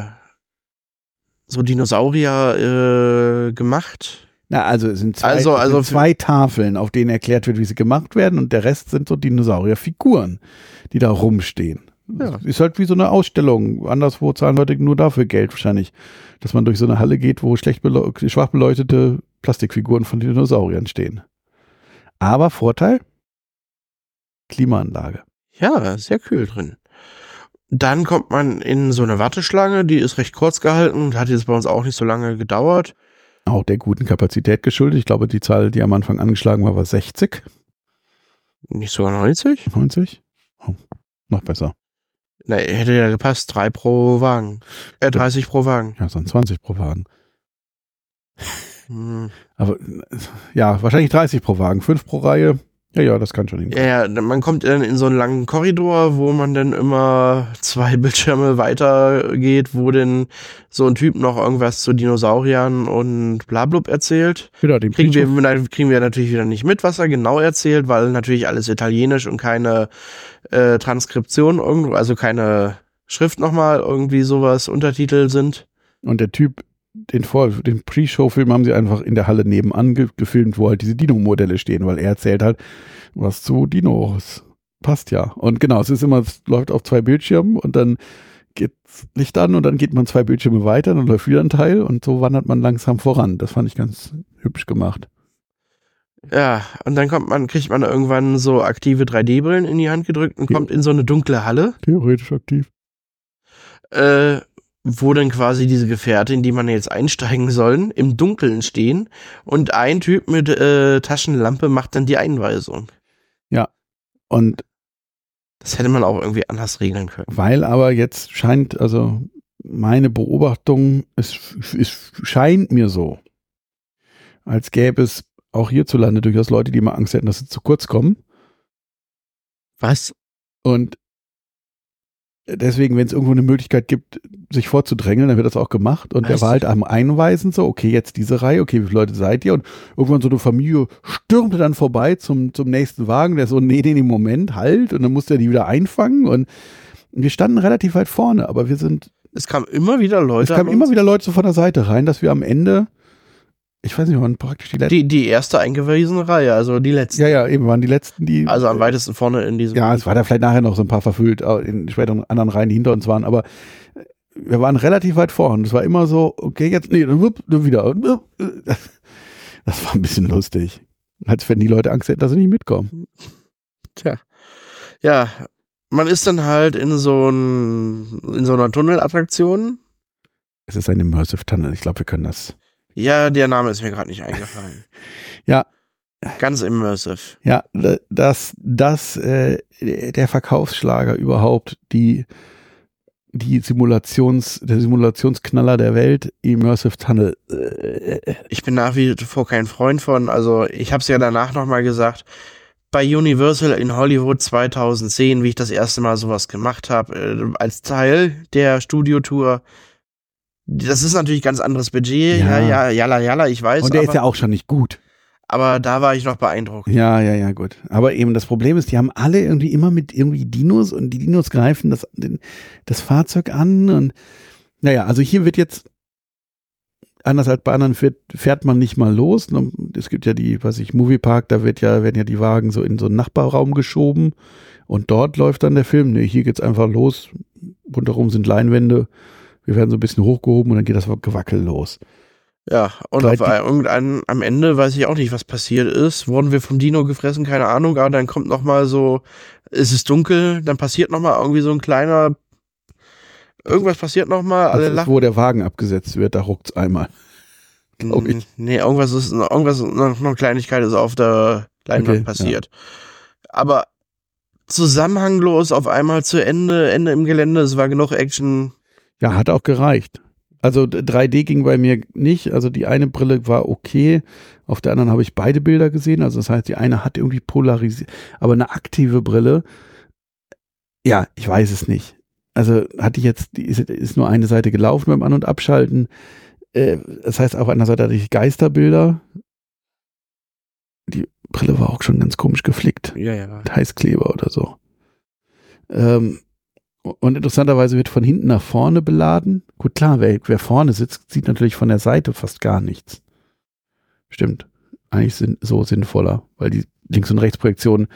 so Dinosaurier äh, gemacht. Na, also es sind zwei, Also- es also sind zwei Tafeln, auf denen erklärt wird, wie sie gemacht werden und der Rest sind so Dinosaurierfiguren, die da rumstehen. Ja. Das ist halt wie so eine Ausstellung. Anderswo zahlen Leute nur dafür Geld wahrscheinlich, dass man durch so eine Halle geht, wo schlecht beleu- schwach beleuchtete Plastikfiguren von Dinosauriern stehen. Aber Vorteil? Klimaanlage. Ja, sehr kühl drin. Dann kommt man in so eine Warteschlange, die ist recht kurz gehalten und hat jetzt bei uns auch nicht so lange gedauert. Auch der guten Kapazität geschuldet. Ich glaube, die Zahl, die am Anfang angeschlagen war, war sechzig. Nicht sogar neunzig? neunzig? Oh, noch besser. Na, hätte ja gepasst. Drei pro Wagen. Äh, dreißig pro Wagen. Ja, sonst zwanzig pro Wagen. Hm. Aber ja, wahrscheinlich dreißig pro Wagen. fünf pro Reihe. Ja, ja, das kann schon hinkommen. Ja, ja, man kommt dann in so einen langen Korridor, wo man dann immer zwei Bildschirme weiter geht, wo denn so ein Typ noch irgendwas zu Dinosauriern und blablub erzählt. Genau, den Kriegen wir, Friedhof- kriegen wir natürlich wieder nicht mit, was er genau erzählt, weil natürlich alles italienisch und keine äh, Transkription irgendwo, also keine Schrift nochmal, irgendwie sowas, Untertitel sind. Und der Typ, den, Vor- den Pre-Show-Film haben sie einfach in der Halle nebenan ge- gefilmt, wo halt diese Dino-Modelle stehen, weil er erzählt halt, was zu Dinos passt ja. Und genau, es ist immer, es läuft auf zwei Bildschirmen und dann geht Licht an und dann geht man zwei Bildschirme weiter, dann läuft wieder ein Teil und so wandert man langsam voran. Das fand ich ganz hübsch gemacht. Ja, und dann kommt man, kriegt man irgendwann so aktive drei D Brillen in die Hand gedrückt und Ja. kommt in so eine dunkle Halle, Theoretisch aktiv. äh, wo dann quasi diese Gefährte, in die man jetzt einsteigen sollen, im Dunkeln stehen und ein Typ mit äh, Taschenlampe macht dann die Einweisung. Und Das hätte man auch irgendwie anders regeln können. weil aber jetzt scheint, also meine Beobachtung, es, es scheint mir so, als gäbe es auch hierzulande durchaus Leute, die immer Angst hätten, dass sie zu kurz kommen. Was? Und deswegen, wenn es irgendwo eine Möglichkeit gibt, sich vorzudrängeln, dann wird das auch gemacht. Und der Was? war halt am Einweisen so, okay, jetzt diese Reihe, okay, wie viele Leute seid ihr? Und irgendwann so eine Familie stürmte dann vorbei zum, zum nächsten Wagen, der so, nee, nee, im Moment, halt. Und dann musste er die wieder einfangen. Und wir standen relativ weit vorne, aber wir sind, Es kamen immer wieder Leute. es kamen an immer uns. wieder Leute so von der Seite rein, dass wir am Ende, ich weiß nicht, waren praktisch die letzten. Die, die erste eingewiesene Reihe, also die letzte. Ja, ja, eben waren die letzten, die. Also am weitesten vorne in diesem. Ja, es war da vielleicht nachher noch so ein paar verfüllt, auch in späteren anderen Reihen, die hinter uns waren, aber wir waren relativ weit vorne. Es war immer so, okay, jetzt, nee, dann wupp, dann wieder. Das war ein bisschen lustig. Als wenn die Leute Angst hätten, dass sie nicht mitkommen. Tja. Ja, man ist dann halt in so, ein, in so einer Tunnelattraktion. Es ist ein Immersive Tunnel. Ich glaube, wir können das. Ja, der Name ist mir gerade nicht eingefallen. Ja. Ganz immersive. Ja, das, das, äh, der Verkaufsschlager überhaupt, die, die Simulations, der Simulationsknaller der Welt, Immersive Tunnel. Ich bin nach wie vor kein Freund von, also ich habe es ja danach nochmal gesagt, bei Universal in Hollywood zweitausendzehn, wie ich das erste Mal sowas gemacht habe, äh, als Teil der Studiotour. Das ist natürlich ganz anderes Budget, ja, Ja. ja, jalla, jalla, ich weiß. Und der aber, ist ja auch schon nicht gut. aber da war ich noch beeindruckt. Ja, ja, ja, gut. Aber eben das Problem ist, die haben alle irgendwie immer mit irgendwie Dinos und die Dinos greifen das, den, das Fahrzeug an und naja, also hier wird jetzt, anders als bei anderen fährt, fährt man nicht mal los. Es gibt ja die, weiß ich, Moviepark, da wird ja, werden ja die Wagen so in so einen Nachbarraum geschoben und dort läuft dann der Film. Nee, hier geht's einfach los. Rundherum sind Leinwände. Wir werden so ein bisschen hochgehoben und dann geht das Gewackel los. Ja, und Vielleicht auf irgendeinem, am Ende weiß ich auch nicht, was passiert ist. Wurden wir vom Dino gefressen, keine Ahnung, aber dann kommt noch mal so, es ist dunkel, dann passiert noch mal irgendwie so ein kleiner, irgendwas passiert noch mal, alle Das ist, lachen. wo der Wagen abgesetzt wird, da ruckt's einmal. glaub ich. Nee, irgendwas ist, irgendwas, noch eine Kleinigkeit ist auf der Leinwand Okay, passiert. Aber zusammenhanglos auf einmal zu Ende, Ende im Gelände, es war genug Action. Ja, hat auch gereicht. Also drei D ging bei mir nicht. Also die eine Brille war okay. Auf der anderen habe ich beide Bilder gesehen. Also das heißt, die eine hat irgendwie polarisiert. Aber eine aktive Brille, ja, ich weiß es nicht. Also hatte ich jetzt, die ist, ist nur eine Seite gelaufen beim An- und Abschalten. Äh, das heißt, auf einer Seite hatte ich Geisterbilder. Die Brille war auch schon ganz komisch geflickt. Ja, ja. Mit Heißkleber oder so. Ähm, Und interessanterweise wird von hinten nach vorne beladen. Gut, klar, wer, wer vorne sitzt, sieht natürlich von der Seite fast gar nichts. Stimmt. Eigentlich sind so sinnvoller, weil die Links- und Rechtsprojektion.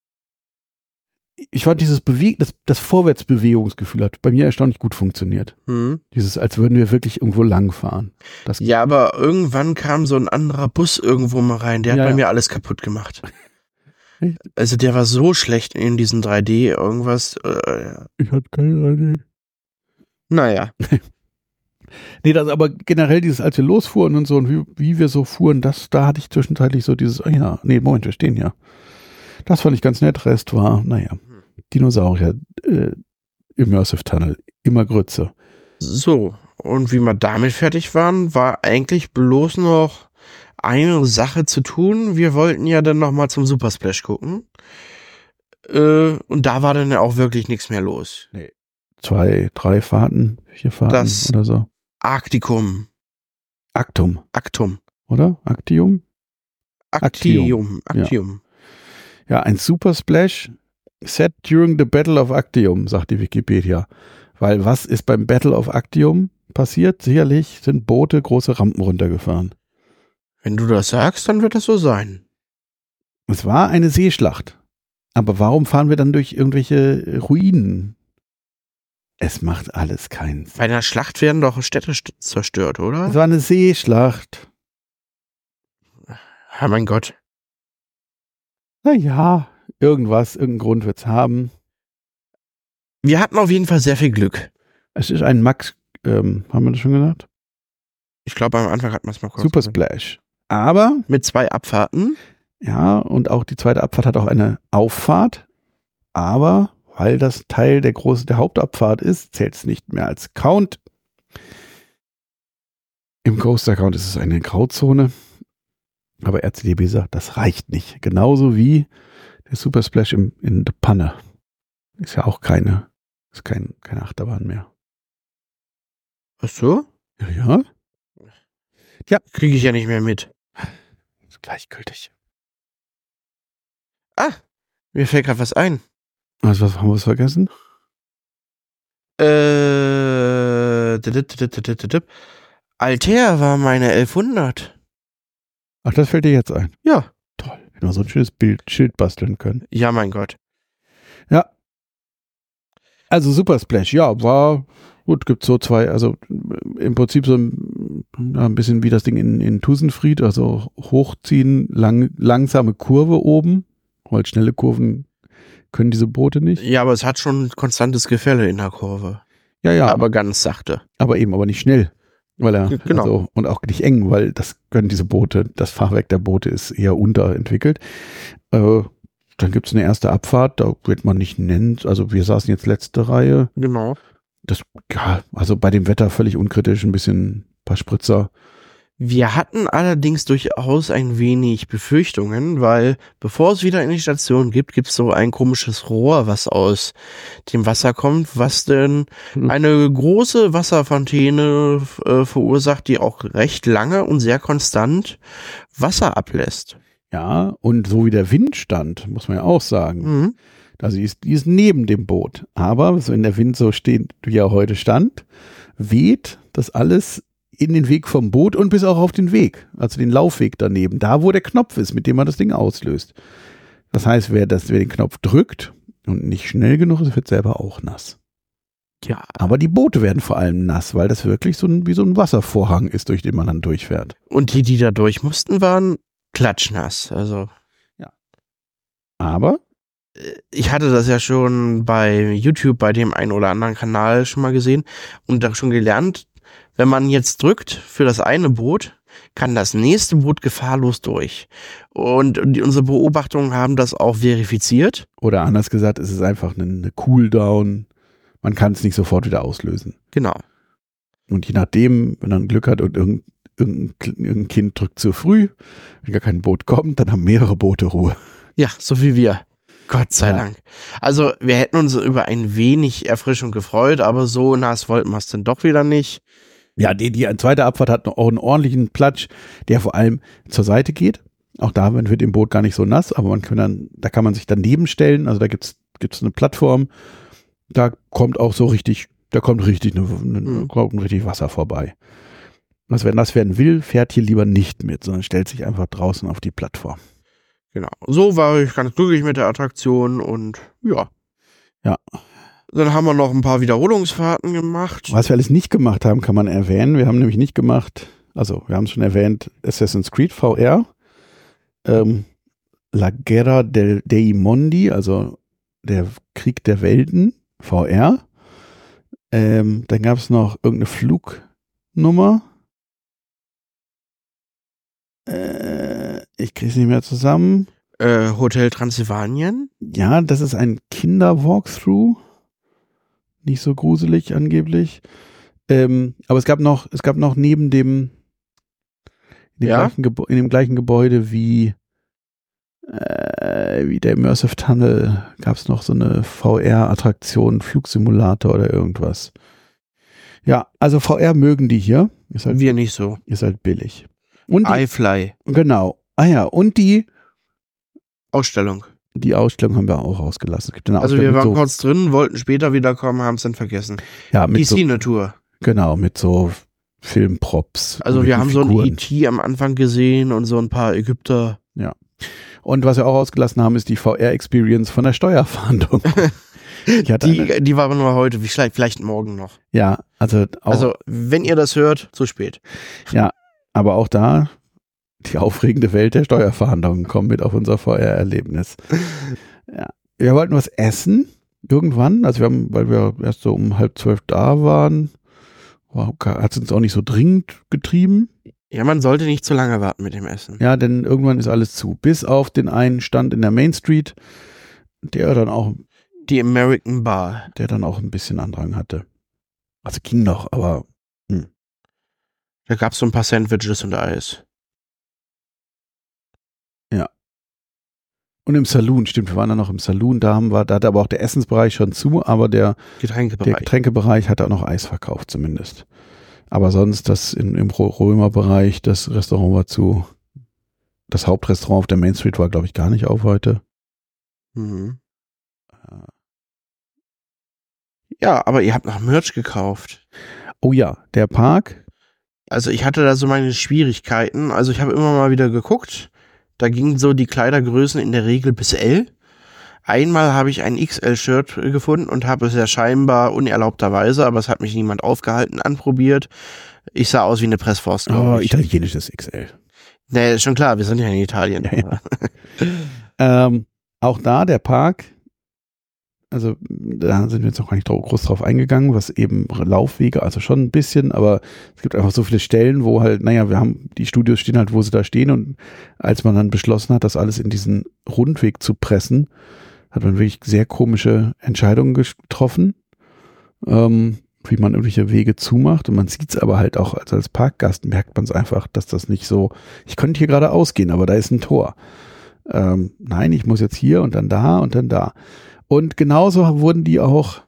Ich fand dieses Beweg das, das Vorwärtsbewegungsgefühl hat bei mir erstaunlich gut funktioniert. Hm. Dieses, als würden wir wirklich irgendwo lang fahren. Das, Ja, aber irgendwann kam so ein anderer Bus irgendwo mal rein, der hat Ja, bei ja. mir alles kaputt gemacht. Echt? Also der war so schlecht in diesen drei D, irgendwas. Äh, ich hatte keine Idee. naja. Nee, das aber generell dieses, als wir losfuhren und so und wie, wie wir so fuhren, das, da hatte ich zwischenzeitlich so dieses, oh ja, nee, Moment, wir stehen ja. Das fand ich ganz nett. Rest war, naja, Dinosaurier, äh, Immersive Tunnel, immer Grütze. So, und wie wir damit fertig waren, war eigentlich bloß noch eine Sache zu tun. Wir wollten ja dann nochmal zum Super Splash gucken. Äh, und da war dann ja auch wirklich nichts mehr los. Zwei, drei Fahrten, vier Fahrten Das- oder so. Acticum. Actum, Actum. oder? Actium? Actium. Actium. Ja, ein Super Splash set during the Battle of Actium, sagt die Wikipedia. Weil was ist beim Battle of Actium passiert? Sicherlich sind Boote große Rampen runtergefahren. Wenn du das sagst, dann wird das so sein. Es war eine Seeschlacht. Aber warum fahren wir dann durch irgendwelche Ruinen? Es macht alles keinen Sinn. Bei einer Schlacht werden doch Städte st- zerstört, oder? Es war eine Seeschlacht. Ja, mein Gott. Naja, irgendwas, irgendeinen Grund wird's haben. Wir hatten auf jeden Fall sehr viel Glück. Es ist ein Max, ähm, haben wir das schon gesagt? Ich glaube, am Anfang hat man es mal kurz Super gesagt. Splash. Aber, Mit zwei Abfahrten. ja, und auch die zweite Abfahrt hat auch eine Auffahrt. Aber, weil das Teil der große, der Hauptabfahrt ist, zählt es nicht mehr als Count. Im Coaster Count ist es eine Grauzone. Aber R C D B sagt, das reicht nicht. Genauso wie der Super Splash im, in der Panne. Ist ja auch keine, ist kein, keine Achterbahn mehr. Ach so? Ja, ja. Kriege ich ja nicht mehr mit. Ist gleichgültig. Ah, mir fällt gerade was ein. Also, was haben wir was vergessen? Äh, dip, dip, dip, dip, dip. Altair war meine elfhundert. Ach, das fällt dir jetzt ein. Ja. Toll. Hätten wir so ein schönes Bild, Schild basteln können. Ja, mein Gott. Ja. Also Super Splash, ja, war gut, gibt so zwei, also im Prinzip so ein, ein bisschen wie das Ding in, in Tusenfried, also hochziehen, lang, langsame Kurve oben, weil schnelle Kurven können diese Boote nicht. Ja, aber es hat schon ein konstantes Gefälle in der Kurve. Ja, ja, aber, Aber ganz sachte. aber eben, aber nicht schnell. Weil er, Genau. also, und auch nicht eng, weil das können diese Boote, das Fahrwerk der Boote ist eher unterentwickelt. Äh, dann gibt es eine erste Abfahrt, da wird man nicht nennen, also wir saßen jetzt letzte Reihe. Genau. Das, ja, also bei dem Wetter völlig unkritisch, ein bisschen ein paar Spritzer. Wir hatten allerdings durchaus ein wenig Befürchtungen, weil bevor es wieder in die Station gibt, gibt es so ein komisches Rohr, was aus dem Wasser kommt, was denn Hm. eine große Wasserfontäne äh, verursacht, die auch recht lange und sehr konstant Wasser ablässt. Ja, und so wie der Wind stand, muss man ja auch sagen. Mhm. Also die ist, die ist neben dem Boot. Aber so wenn der Wind so steht, wie er heute stand, weht das alles in den Weg vom Boot und bis auch auf den Weg, also den Laufweg daneben, da wo der Knopf ist, mit dem man das Ding auslöst. Das heißt, wer, das, wer den Knopf drückt und nicht schnell genug ist, wird selber auch nass. Ja, Aber die Boote werden vor allem nass, weil das wirklich so ein, wie so ein Wasservorhang ist, durch den man dann durchfährt. und die, die da durch mussten, waren klatschnass. Also Aber, ich hatte das ja schon bei YouTube bei dem einen oder anderen Kanal schon mal gesehen und da schon gelernt, wenn man jetzt drückt für das eine Boot, kann das nächste Boot gefahrlos durch. Und die, unsere Beobachtungen haben das auch verifiziert. oder anders gesagt, es ist einfach eine, eine Cooldown. Man kann es nicht sofort wieder auslösen. Genau. Und je nachdem, wenn man Glück hat und irgendein, irgendein, irgendein Kind drückt zu früh, wenn gar kein Boot kommt, dann haben mehrere Boote Ruhe. Ja, so wie wir. Gott sei Ja. Dank. Also wir hätten uns über ein wenig Erfrischung gefreut, aber so nass wollten wir es dann doch wieder nicht. Ja, die, die zweite Abfahrt hat noch auch einen ordentlichen Platsch, der vor allem zur Seite geht. Auch da wird im Boot gar nicht so nass, aber man kann dann, da kann man sich daneben stellen. Also da gibt's gibt's eine Plattform. Da kommt auch so richtig, da kommt richtig, eine, eine, Mhm. kommt richtig Wasser vorbei. Also wer nass werden will, fährt hier lieber nicht mit, sondern stellt sich einfach draußen auf die Plattform. Genau. So war ich ganz glücklich mit der Attraktion und ja. Ja. Dann haben wir noch ein paar Wiederholungsfahrten gemacht. Was wir alles nicht gemacht haben, kann man erwähnen. Wir haben nämlich nicht gemacht, also wir haben es schon erwähnt, Assassin's Creed V R, ähm, La Guerra del, dei Mondi, also der Krieg der Welten, V R. Ähm, dann gab es noch irgendeine Flugnummer. Äh, ich kriege es nicht mehr zusammen. Äh, Hotel Transsilvanien. Ja, das ist ein Kinder-Walkthrough. Nicht so gruselig angeblich. Ähm, aber es gab noch, es gab noch neben dem, in dem, Ja? gleichen, Gebä- in dem gleichen Gebäude wie, äh, wie der Immersive Tunnel, gab es noch so eine V R-Attraktion, Flugsimulator oder irgendwas. Ja, also V R mögen die hier. Ist halt, Wir nicht so. ist halt billig. Und die, iFly. genau. Ah ja, und die Ausstellung. Die Ausstellung haben wir auch ausgelassen. Es gibt eine Also wir Ausstellung waren mit so, kurz drin, wollten später wiederkommen, haben es dann vergessen. ja, mit Die so, Cine-Tour. genau, mit so Filmprops. Also wir haben so ein Figuren. E T am Anfang gesehen und so ein paar Ägypter. Ja. Und was wir auch ausgelassen haben, ist die V R-Experience von der Steuerfahndung. Die, hat Die, eine, die war aber nur heute, vielleicht, vielleicht morgen noch. ja, also auch, Also wenn ihr das hört, zu spät. ja, aber auch da die aufregende Welt der Steuerfahndung kommt mit auf unser V R-Erlebnis. Ja. Wir wollten was essen irgendwann, also wir haben, weil wir erst so um halb zwölf da waren, hat es uns auch nicht so dringend getrieben. Ja, man sollte nicht zu lange warten mit dem Essen. Ja, denn irgendwann ist alles zu. Bis auf den einen Stand in der Main Street, der dann auch, Die American Bar. der dann auch ein bisschen Andrang hatte. Also ging noch, aber hm. Da gab es so ein paar Sandwiches und Eis. Ja. Und im Saloon, stimmt, wir waren dann noch im Saloon, da haben wir, da hat aber auch der Essensbereich schon zu, aber der, Getränkebereich. der Getränkebereich hat auch noch Eis verkauft zumindest. Aber sonst das in, im Römerbereich, das Restaurant war zu. Das Hauptrestaurant auf der Main Street war, glaube ich, gar nicht auf heute. Mhm. Ja, aber ihr habt noch Merch gekauft. Oh ja, der Park. Also ich hatte da so meine Schwierigkeiten. Also ich habe immer mal wieder geguckt. Da gingen so die Kleidergrößen in der Regel bis L. Einmal habe ich ein X L-Shirt gefunden und habe es ja scheinbar unerlaubterweise, aber es hat mich niemand aufgehalten, anprobiert. Ich sah aus wie eine Presswurst, glaube Oh, ich. italienisches X L. Nee, ist schon klar, wir sind ja in Italien. Ja, ja. ähm, auch da der Park. Also da sind wir jetzt noch gar nicht groß drauf eingegangen, was eben Laufwege, also schon ein bisschen, aber es gibt einfach so viele Stellen, wo halt, naja, wir haben, die Studios stehen halt, wo sie da stehen, und als man dann beschlossen hat, das alles in diesen Rundweg zu pressen, hat man wirklich sehr komische Entscheidungen getroffen, ähm, wie man irgendwelche Wege zumacht, und man sieht es aber halt auch, also als Parkgast merkt man es einfach, dass das nicht so, ich könnte hier gerade ausgehen, aber da ist ein Tor. Ähm, nein, ich muss jetzt hier und dann da und dann da. Und genauso wurden die auch,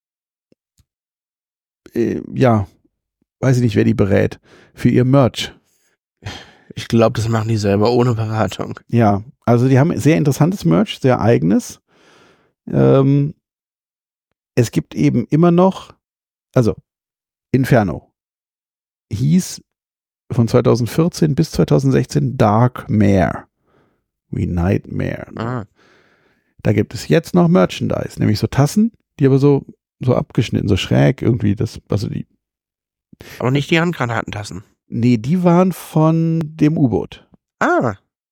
äh, ja, weiß ich nicht, wer die berät, für ihr Merch. Ich glaube, das machen die selber ohne Beratung. Ja, also die haben sehr interessantes Merch, sehr eigenes. Ähm, es gibt eben immer noch, also Inferno hieß von zweitausendvierzehn bis zweitausendsechzehn Dark Mare, wie Nightmare. Ah. Da gibt es jetzt noch Merchandise, nämlich so Tassen, die aber so, so abgeschnitten, so schräg irgendwie, das, also die. Aber nicht die Handgranatentassen. Nee, die waren von dem U-Boot. Ah.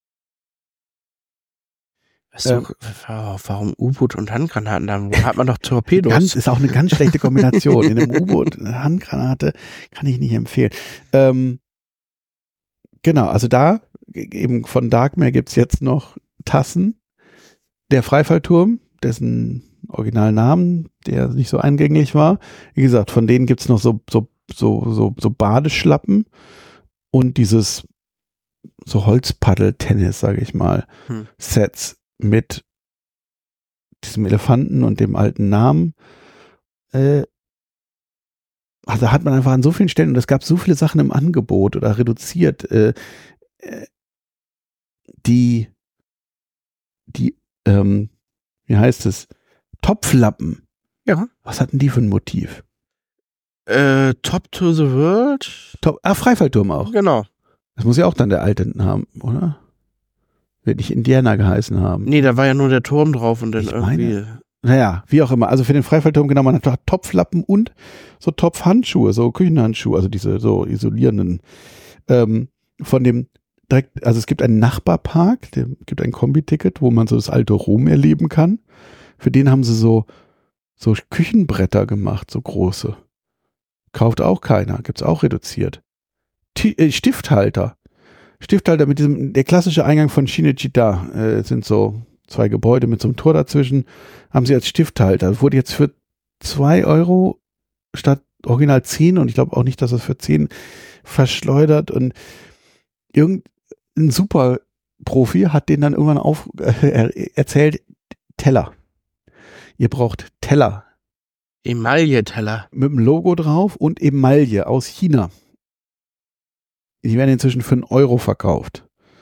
Weißt Ähm, du, warum U-Boot und Handgranaten? Da hat man doch Torpedos. Ganz, ist auch eine ganz schlechte Kombination. In einem U-Boot eine Handgranate kann ich nicht empfehlen. Ähm, genau, also da, eben von Darkmare gibt es jetzt noch Tassen. Der Freifallturm, dessen Originalnamen, der nicht so eingänglich war. Wie gesagt, von denen gibt es noch so, so, so, so, so Badeschlappen und dieses so Holzpaddel-Tennis, sage ich mal, hm. Sets mit diesem Elefanten und dem alten Namen. Äh, also hat man einfach an so vielen Stellen, und es gab so viele Sachen im Angebot oder reduziert, äh, äh, die, die Ähm, wie heißt es? Topflappen. Ja. Was hatten die für ein Motiv? Äh, Top to the World? Top, ah, Freifallturm auch. Genau. Das muss ja auch dann der alte haben, oder? Wird nicht Indiana geheißen haben. Nee, da war ja nur der Turm drauf und dann ich irgendwie. Meine, naja, wie auch immer. Also für den Freifallturm, genau, man hat Topflappen und so Topfhandschuhe, so Küchenhandschuhe, also diese so isolierenden. Ähm, von dem direkt, also es gibt einen Nachbarpark, der gibt ein Kombi-Ticket, wo man so das alte Rom erleben kann. Für den haben sie so, so Küchenbretter gemacht, so große. Kauft auch keiner, gibt's auch reduziert. T- äh, Stifthalter. Stifthalter mit diesem, der klassische Eingang von Cinecittà, äh, sind so zwei Gebäude mit so einem Tor dazwischen, haben sie als Stifthalter. Wurde jetzt für zwei Euro statt original zehn, und ich glaube auch nicht, dass es für zehn verschleudert, und irgendein super Profi hat den dann irgendwann auf, äh, erzählt, Teller. Ihr braucht Teller. Emaille-Teller. Mit dem Logo drauf und Emaille aus China. Die werden inzwischen für einen Euro verkauft.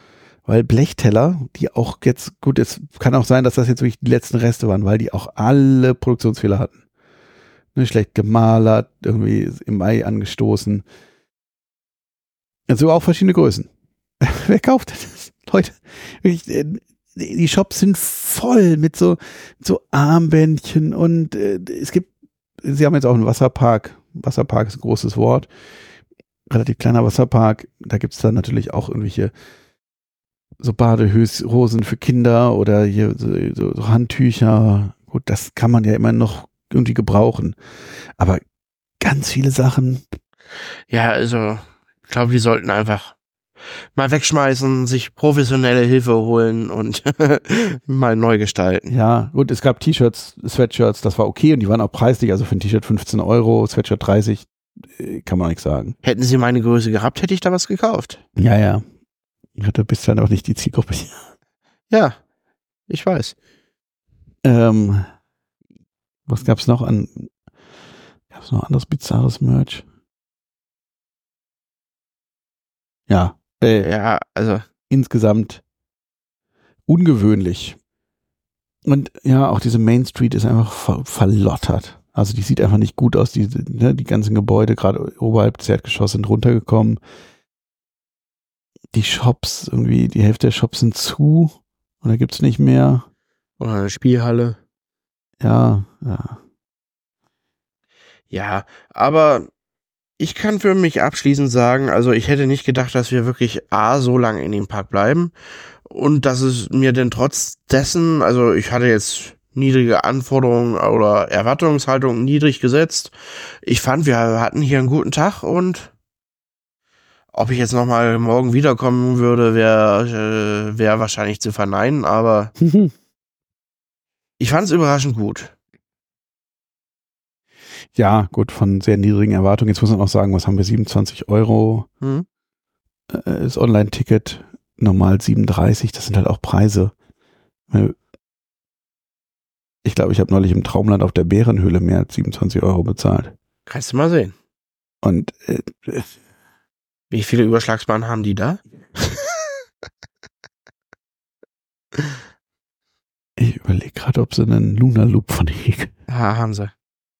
Weil Blechteller, die auch jetzt, gut, es kann auch sein, dass das jetzt wirklich die letzten Reste waren, weil die auch alle Produktionsfehler hatten. Ne, schlecht gemalert, irgendwie im Mai angestoßen. Also auch verschiedene Größen. Wer kauft das? Leute, wirklich, die Shops sind voll mit so, so Armbändchen und äh, es gibt, sie haben jetzt auch einen Wasserpark. Wasserpark ist ein großes Wort. Relativ kleiner Wasserpark. Da gibt es dann natürlich auch irgendwelche so Badehosen für Kinder oder hier so, so Handtücher. Gut, das kann man ja immer noch irgendwie gebrauchen. Aber ganz viele Sachen. Ja, also, ich glaube, die sollten einfach mal wegschmeißen, sich professionelle Hilfe holen und mal neu gestalten. Ja, gut, es gab T-Shirts, Sweatshirts, das war okay und die waren auch preislich. Also für ein T-Shirt fünfzehn Euro, Sweatshirt dreißig, kann man nichts sagen. Hätten sie meine Größe gehabt, hätte ich da was gekauft. Ja, ja. Ich hatte bisher noch nicht die Zielgruppe. Ja, ich weiß. Ähm, was gab's noch an, gab's noch anderes bizarres Merch? Ja, äh, Ja, also. insgesamt ungewöhnlich. Und ja, auch diese Main Street ist einfach ver verlottert. Also die sieht einfach nicht gut aus. Die, ne, die ganzen Gebäude, gerade oberhalb des Erdgeschosses, sind runtergekommen. Die Shops, irgendwie, die Hälfte der Shops sind zu. Und da gibt's nicht mehr. Oder eine Spielhalle. Ja, ja. Ja, aber ich kann für mich abschließend sagen, also ich hätte nicht gedacht, dass wir wirklich A, so lange in dem Park bleiben und dass es mir denn trotz dessen, also ich hatte jetzt niedrige Anforderungen oder Erwartungshaltung niedrig gesetzt. Ich fand, wir hatten hier einen guten Tag und ob ich jetzt nochmal morgen wiederkommen würde, wäre äh, wär wahrscheinlich zu verneinen, aber ich fand es überraschend gut. Ja, gut, von sehr niedrigen Erwartungen. Jetzt muss man auch sagen, was haben wir? siebenundzwanzig Euro Hm? äh, ist Online-Ticket, normal siebenunddreißig, das sind halt auch Preise. Ich glaube, ich habe neulich im Traumland auf der Bärenhöhle mehr als siebenundzwanzig Euro bezahlt. Kannst du mal sehen. Und äh, Wie viele Überschlagsbahnen haben die da? ich überlege gerade, ob sie einen Lunar Loop von Hegel. Ja, haben sie.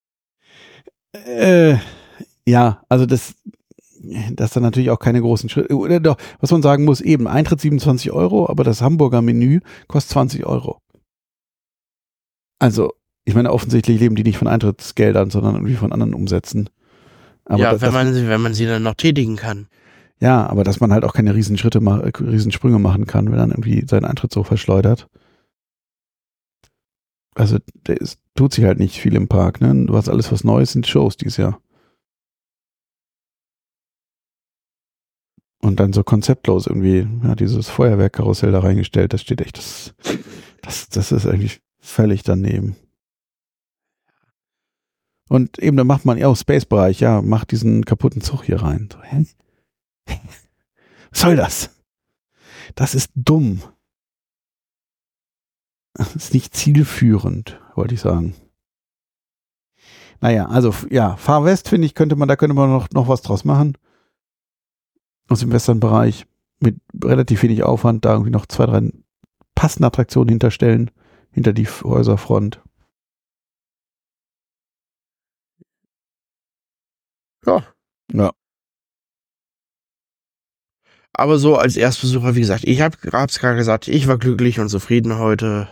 Äh, ja, also das, das dann natürlich auch keine großen Schritte. Oder doch, was man sagen muss, eben Eintritt siebenundzwanzig Euro, aber das Hamburger Menü kostet zwanzig Euro. Also, ich meine, offensichtlich leben die nicht von Eintrittsgeldern, sondern irgendwie von anderen Umsätzen. Aber ja, das, wenn das, man sie, wenn man sie dann noch tätigen kann. ja, aber dass man halt auch keine Riesenschritte, Riesensprünge machen kann, wenn dann irgendwie seinen Eintritt so verschleudert. Also, der ist, tut sich halt nicht viel im Park, ne? Du hast alles was Neues, sind Shows dieses Jahr. Und dann so konzeptlos irgendwie, ja, dieses Feuerwerkkarussell da reingestellt, das steht echt, das, das, das ist eigentlich völlig daneben. Und eben, da macht man ja auch Space-Bereich, ja, macht diesen kaputten Zug hier rein. So, hä? Was soll das? Das ist dumm. Das ist nicht zielführend, wollte ich sagen. Naja, also, ja, Far West, finde ich, könnte man, da könnte man noch, noch was draus machen. Aus dem Western-Bereich. Mit relativ wenig Aufwand, da irgendwie noch zwei, drei passende Attraktionen hinterstellen, hinter die Häuserfront. Ja. Ja. Aber so als Erstbesucher, wie gesagt, ich hab, hab's gerade gesagt, ich war glücklich und zufrieden heute.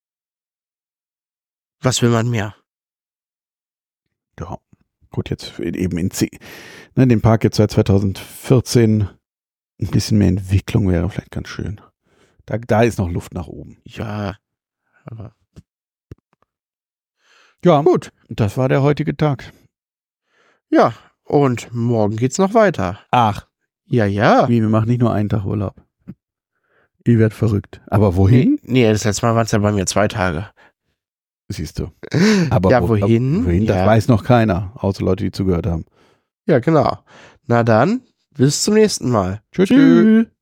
Was will man mehr? Ja. Gut, jetzt eben in C, ne, den Park jetzt seit zweitausendvierzehn, ein bisschen mehr Entwicklung wäre vielleicht ganz schön. Da, da ist noch Luft nach oben. Ja, aber ja, gut. Das war der heutige Tag. Ja, und morgen geht's noch weiter. Ach. Ja, ja. Wie, wir machen nicht nur einen Tag Urlaub. Ihr werdet verrückt. Aber wohin? Nee, nee, das letzte Mal waren es ja bei mir zwei Tage. Siehst du. Aber ja, wo, wohin? wohin? Das ja. weiß noch keiner, außer Leute, die zugehört haben. Ja, genau. Na dann, bis zum nächsten Mal. Tschüss. Tschüss.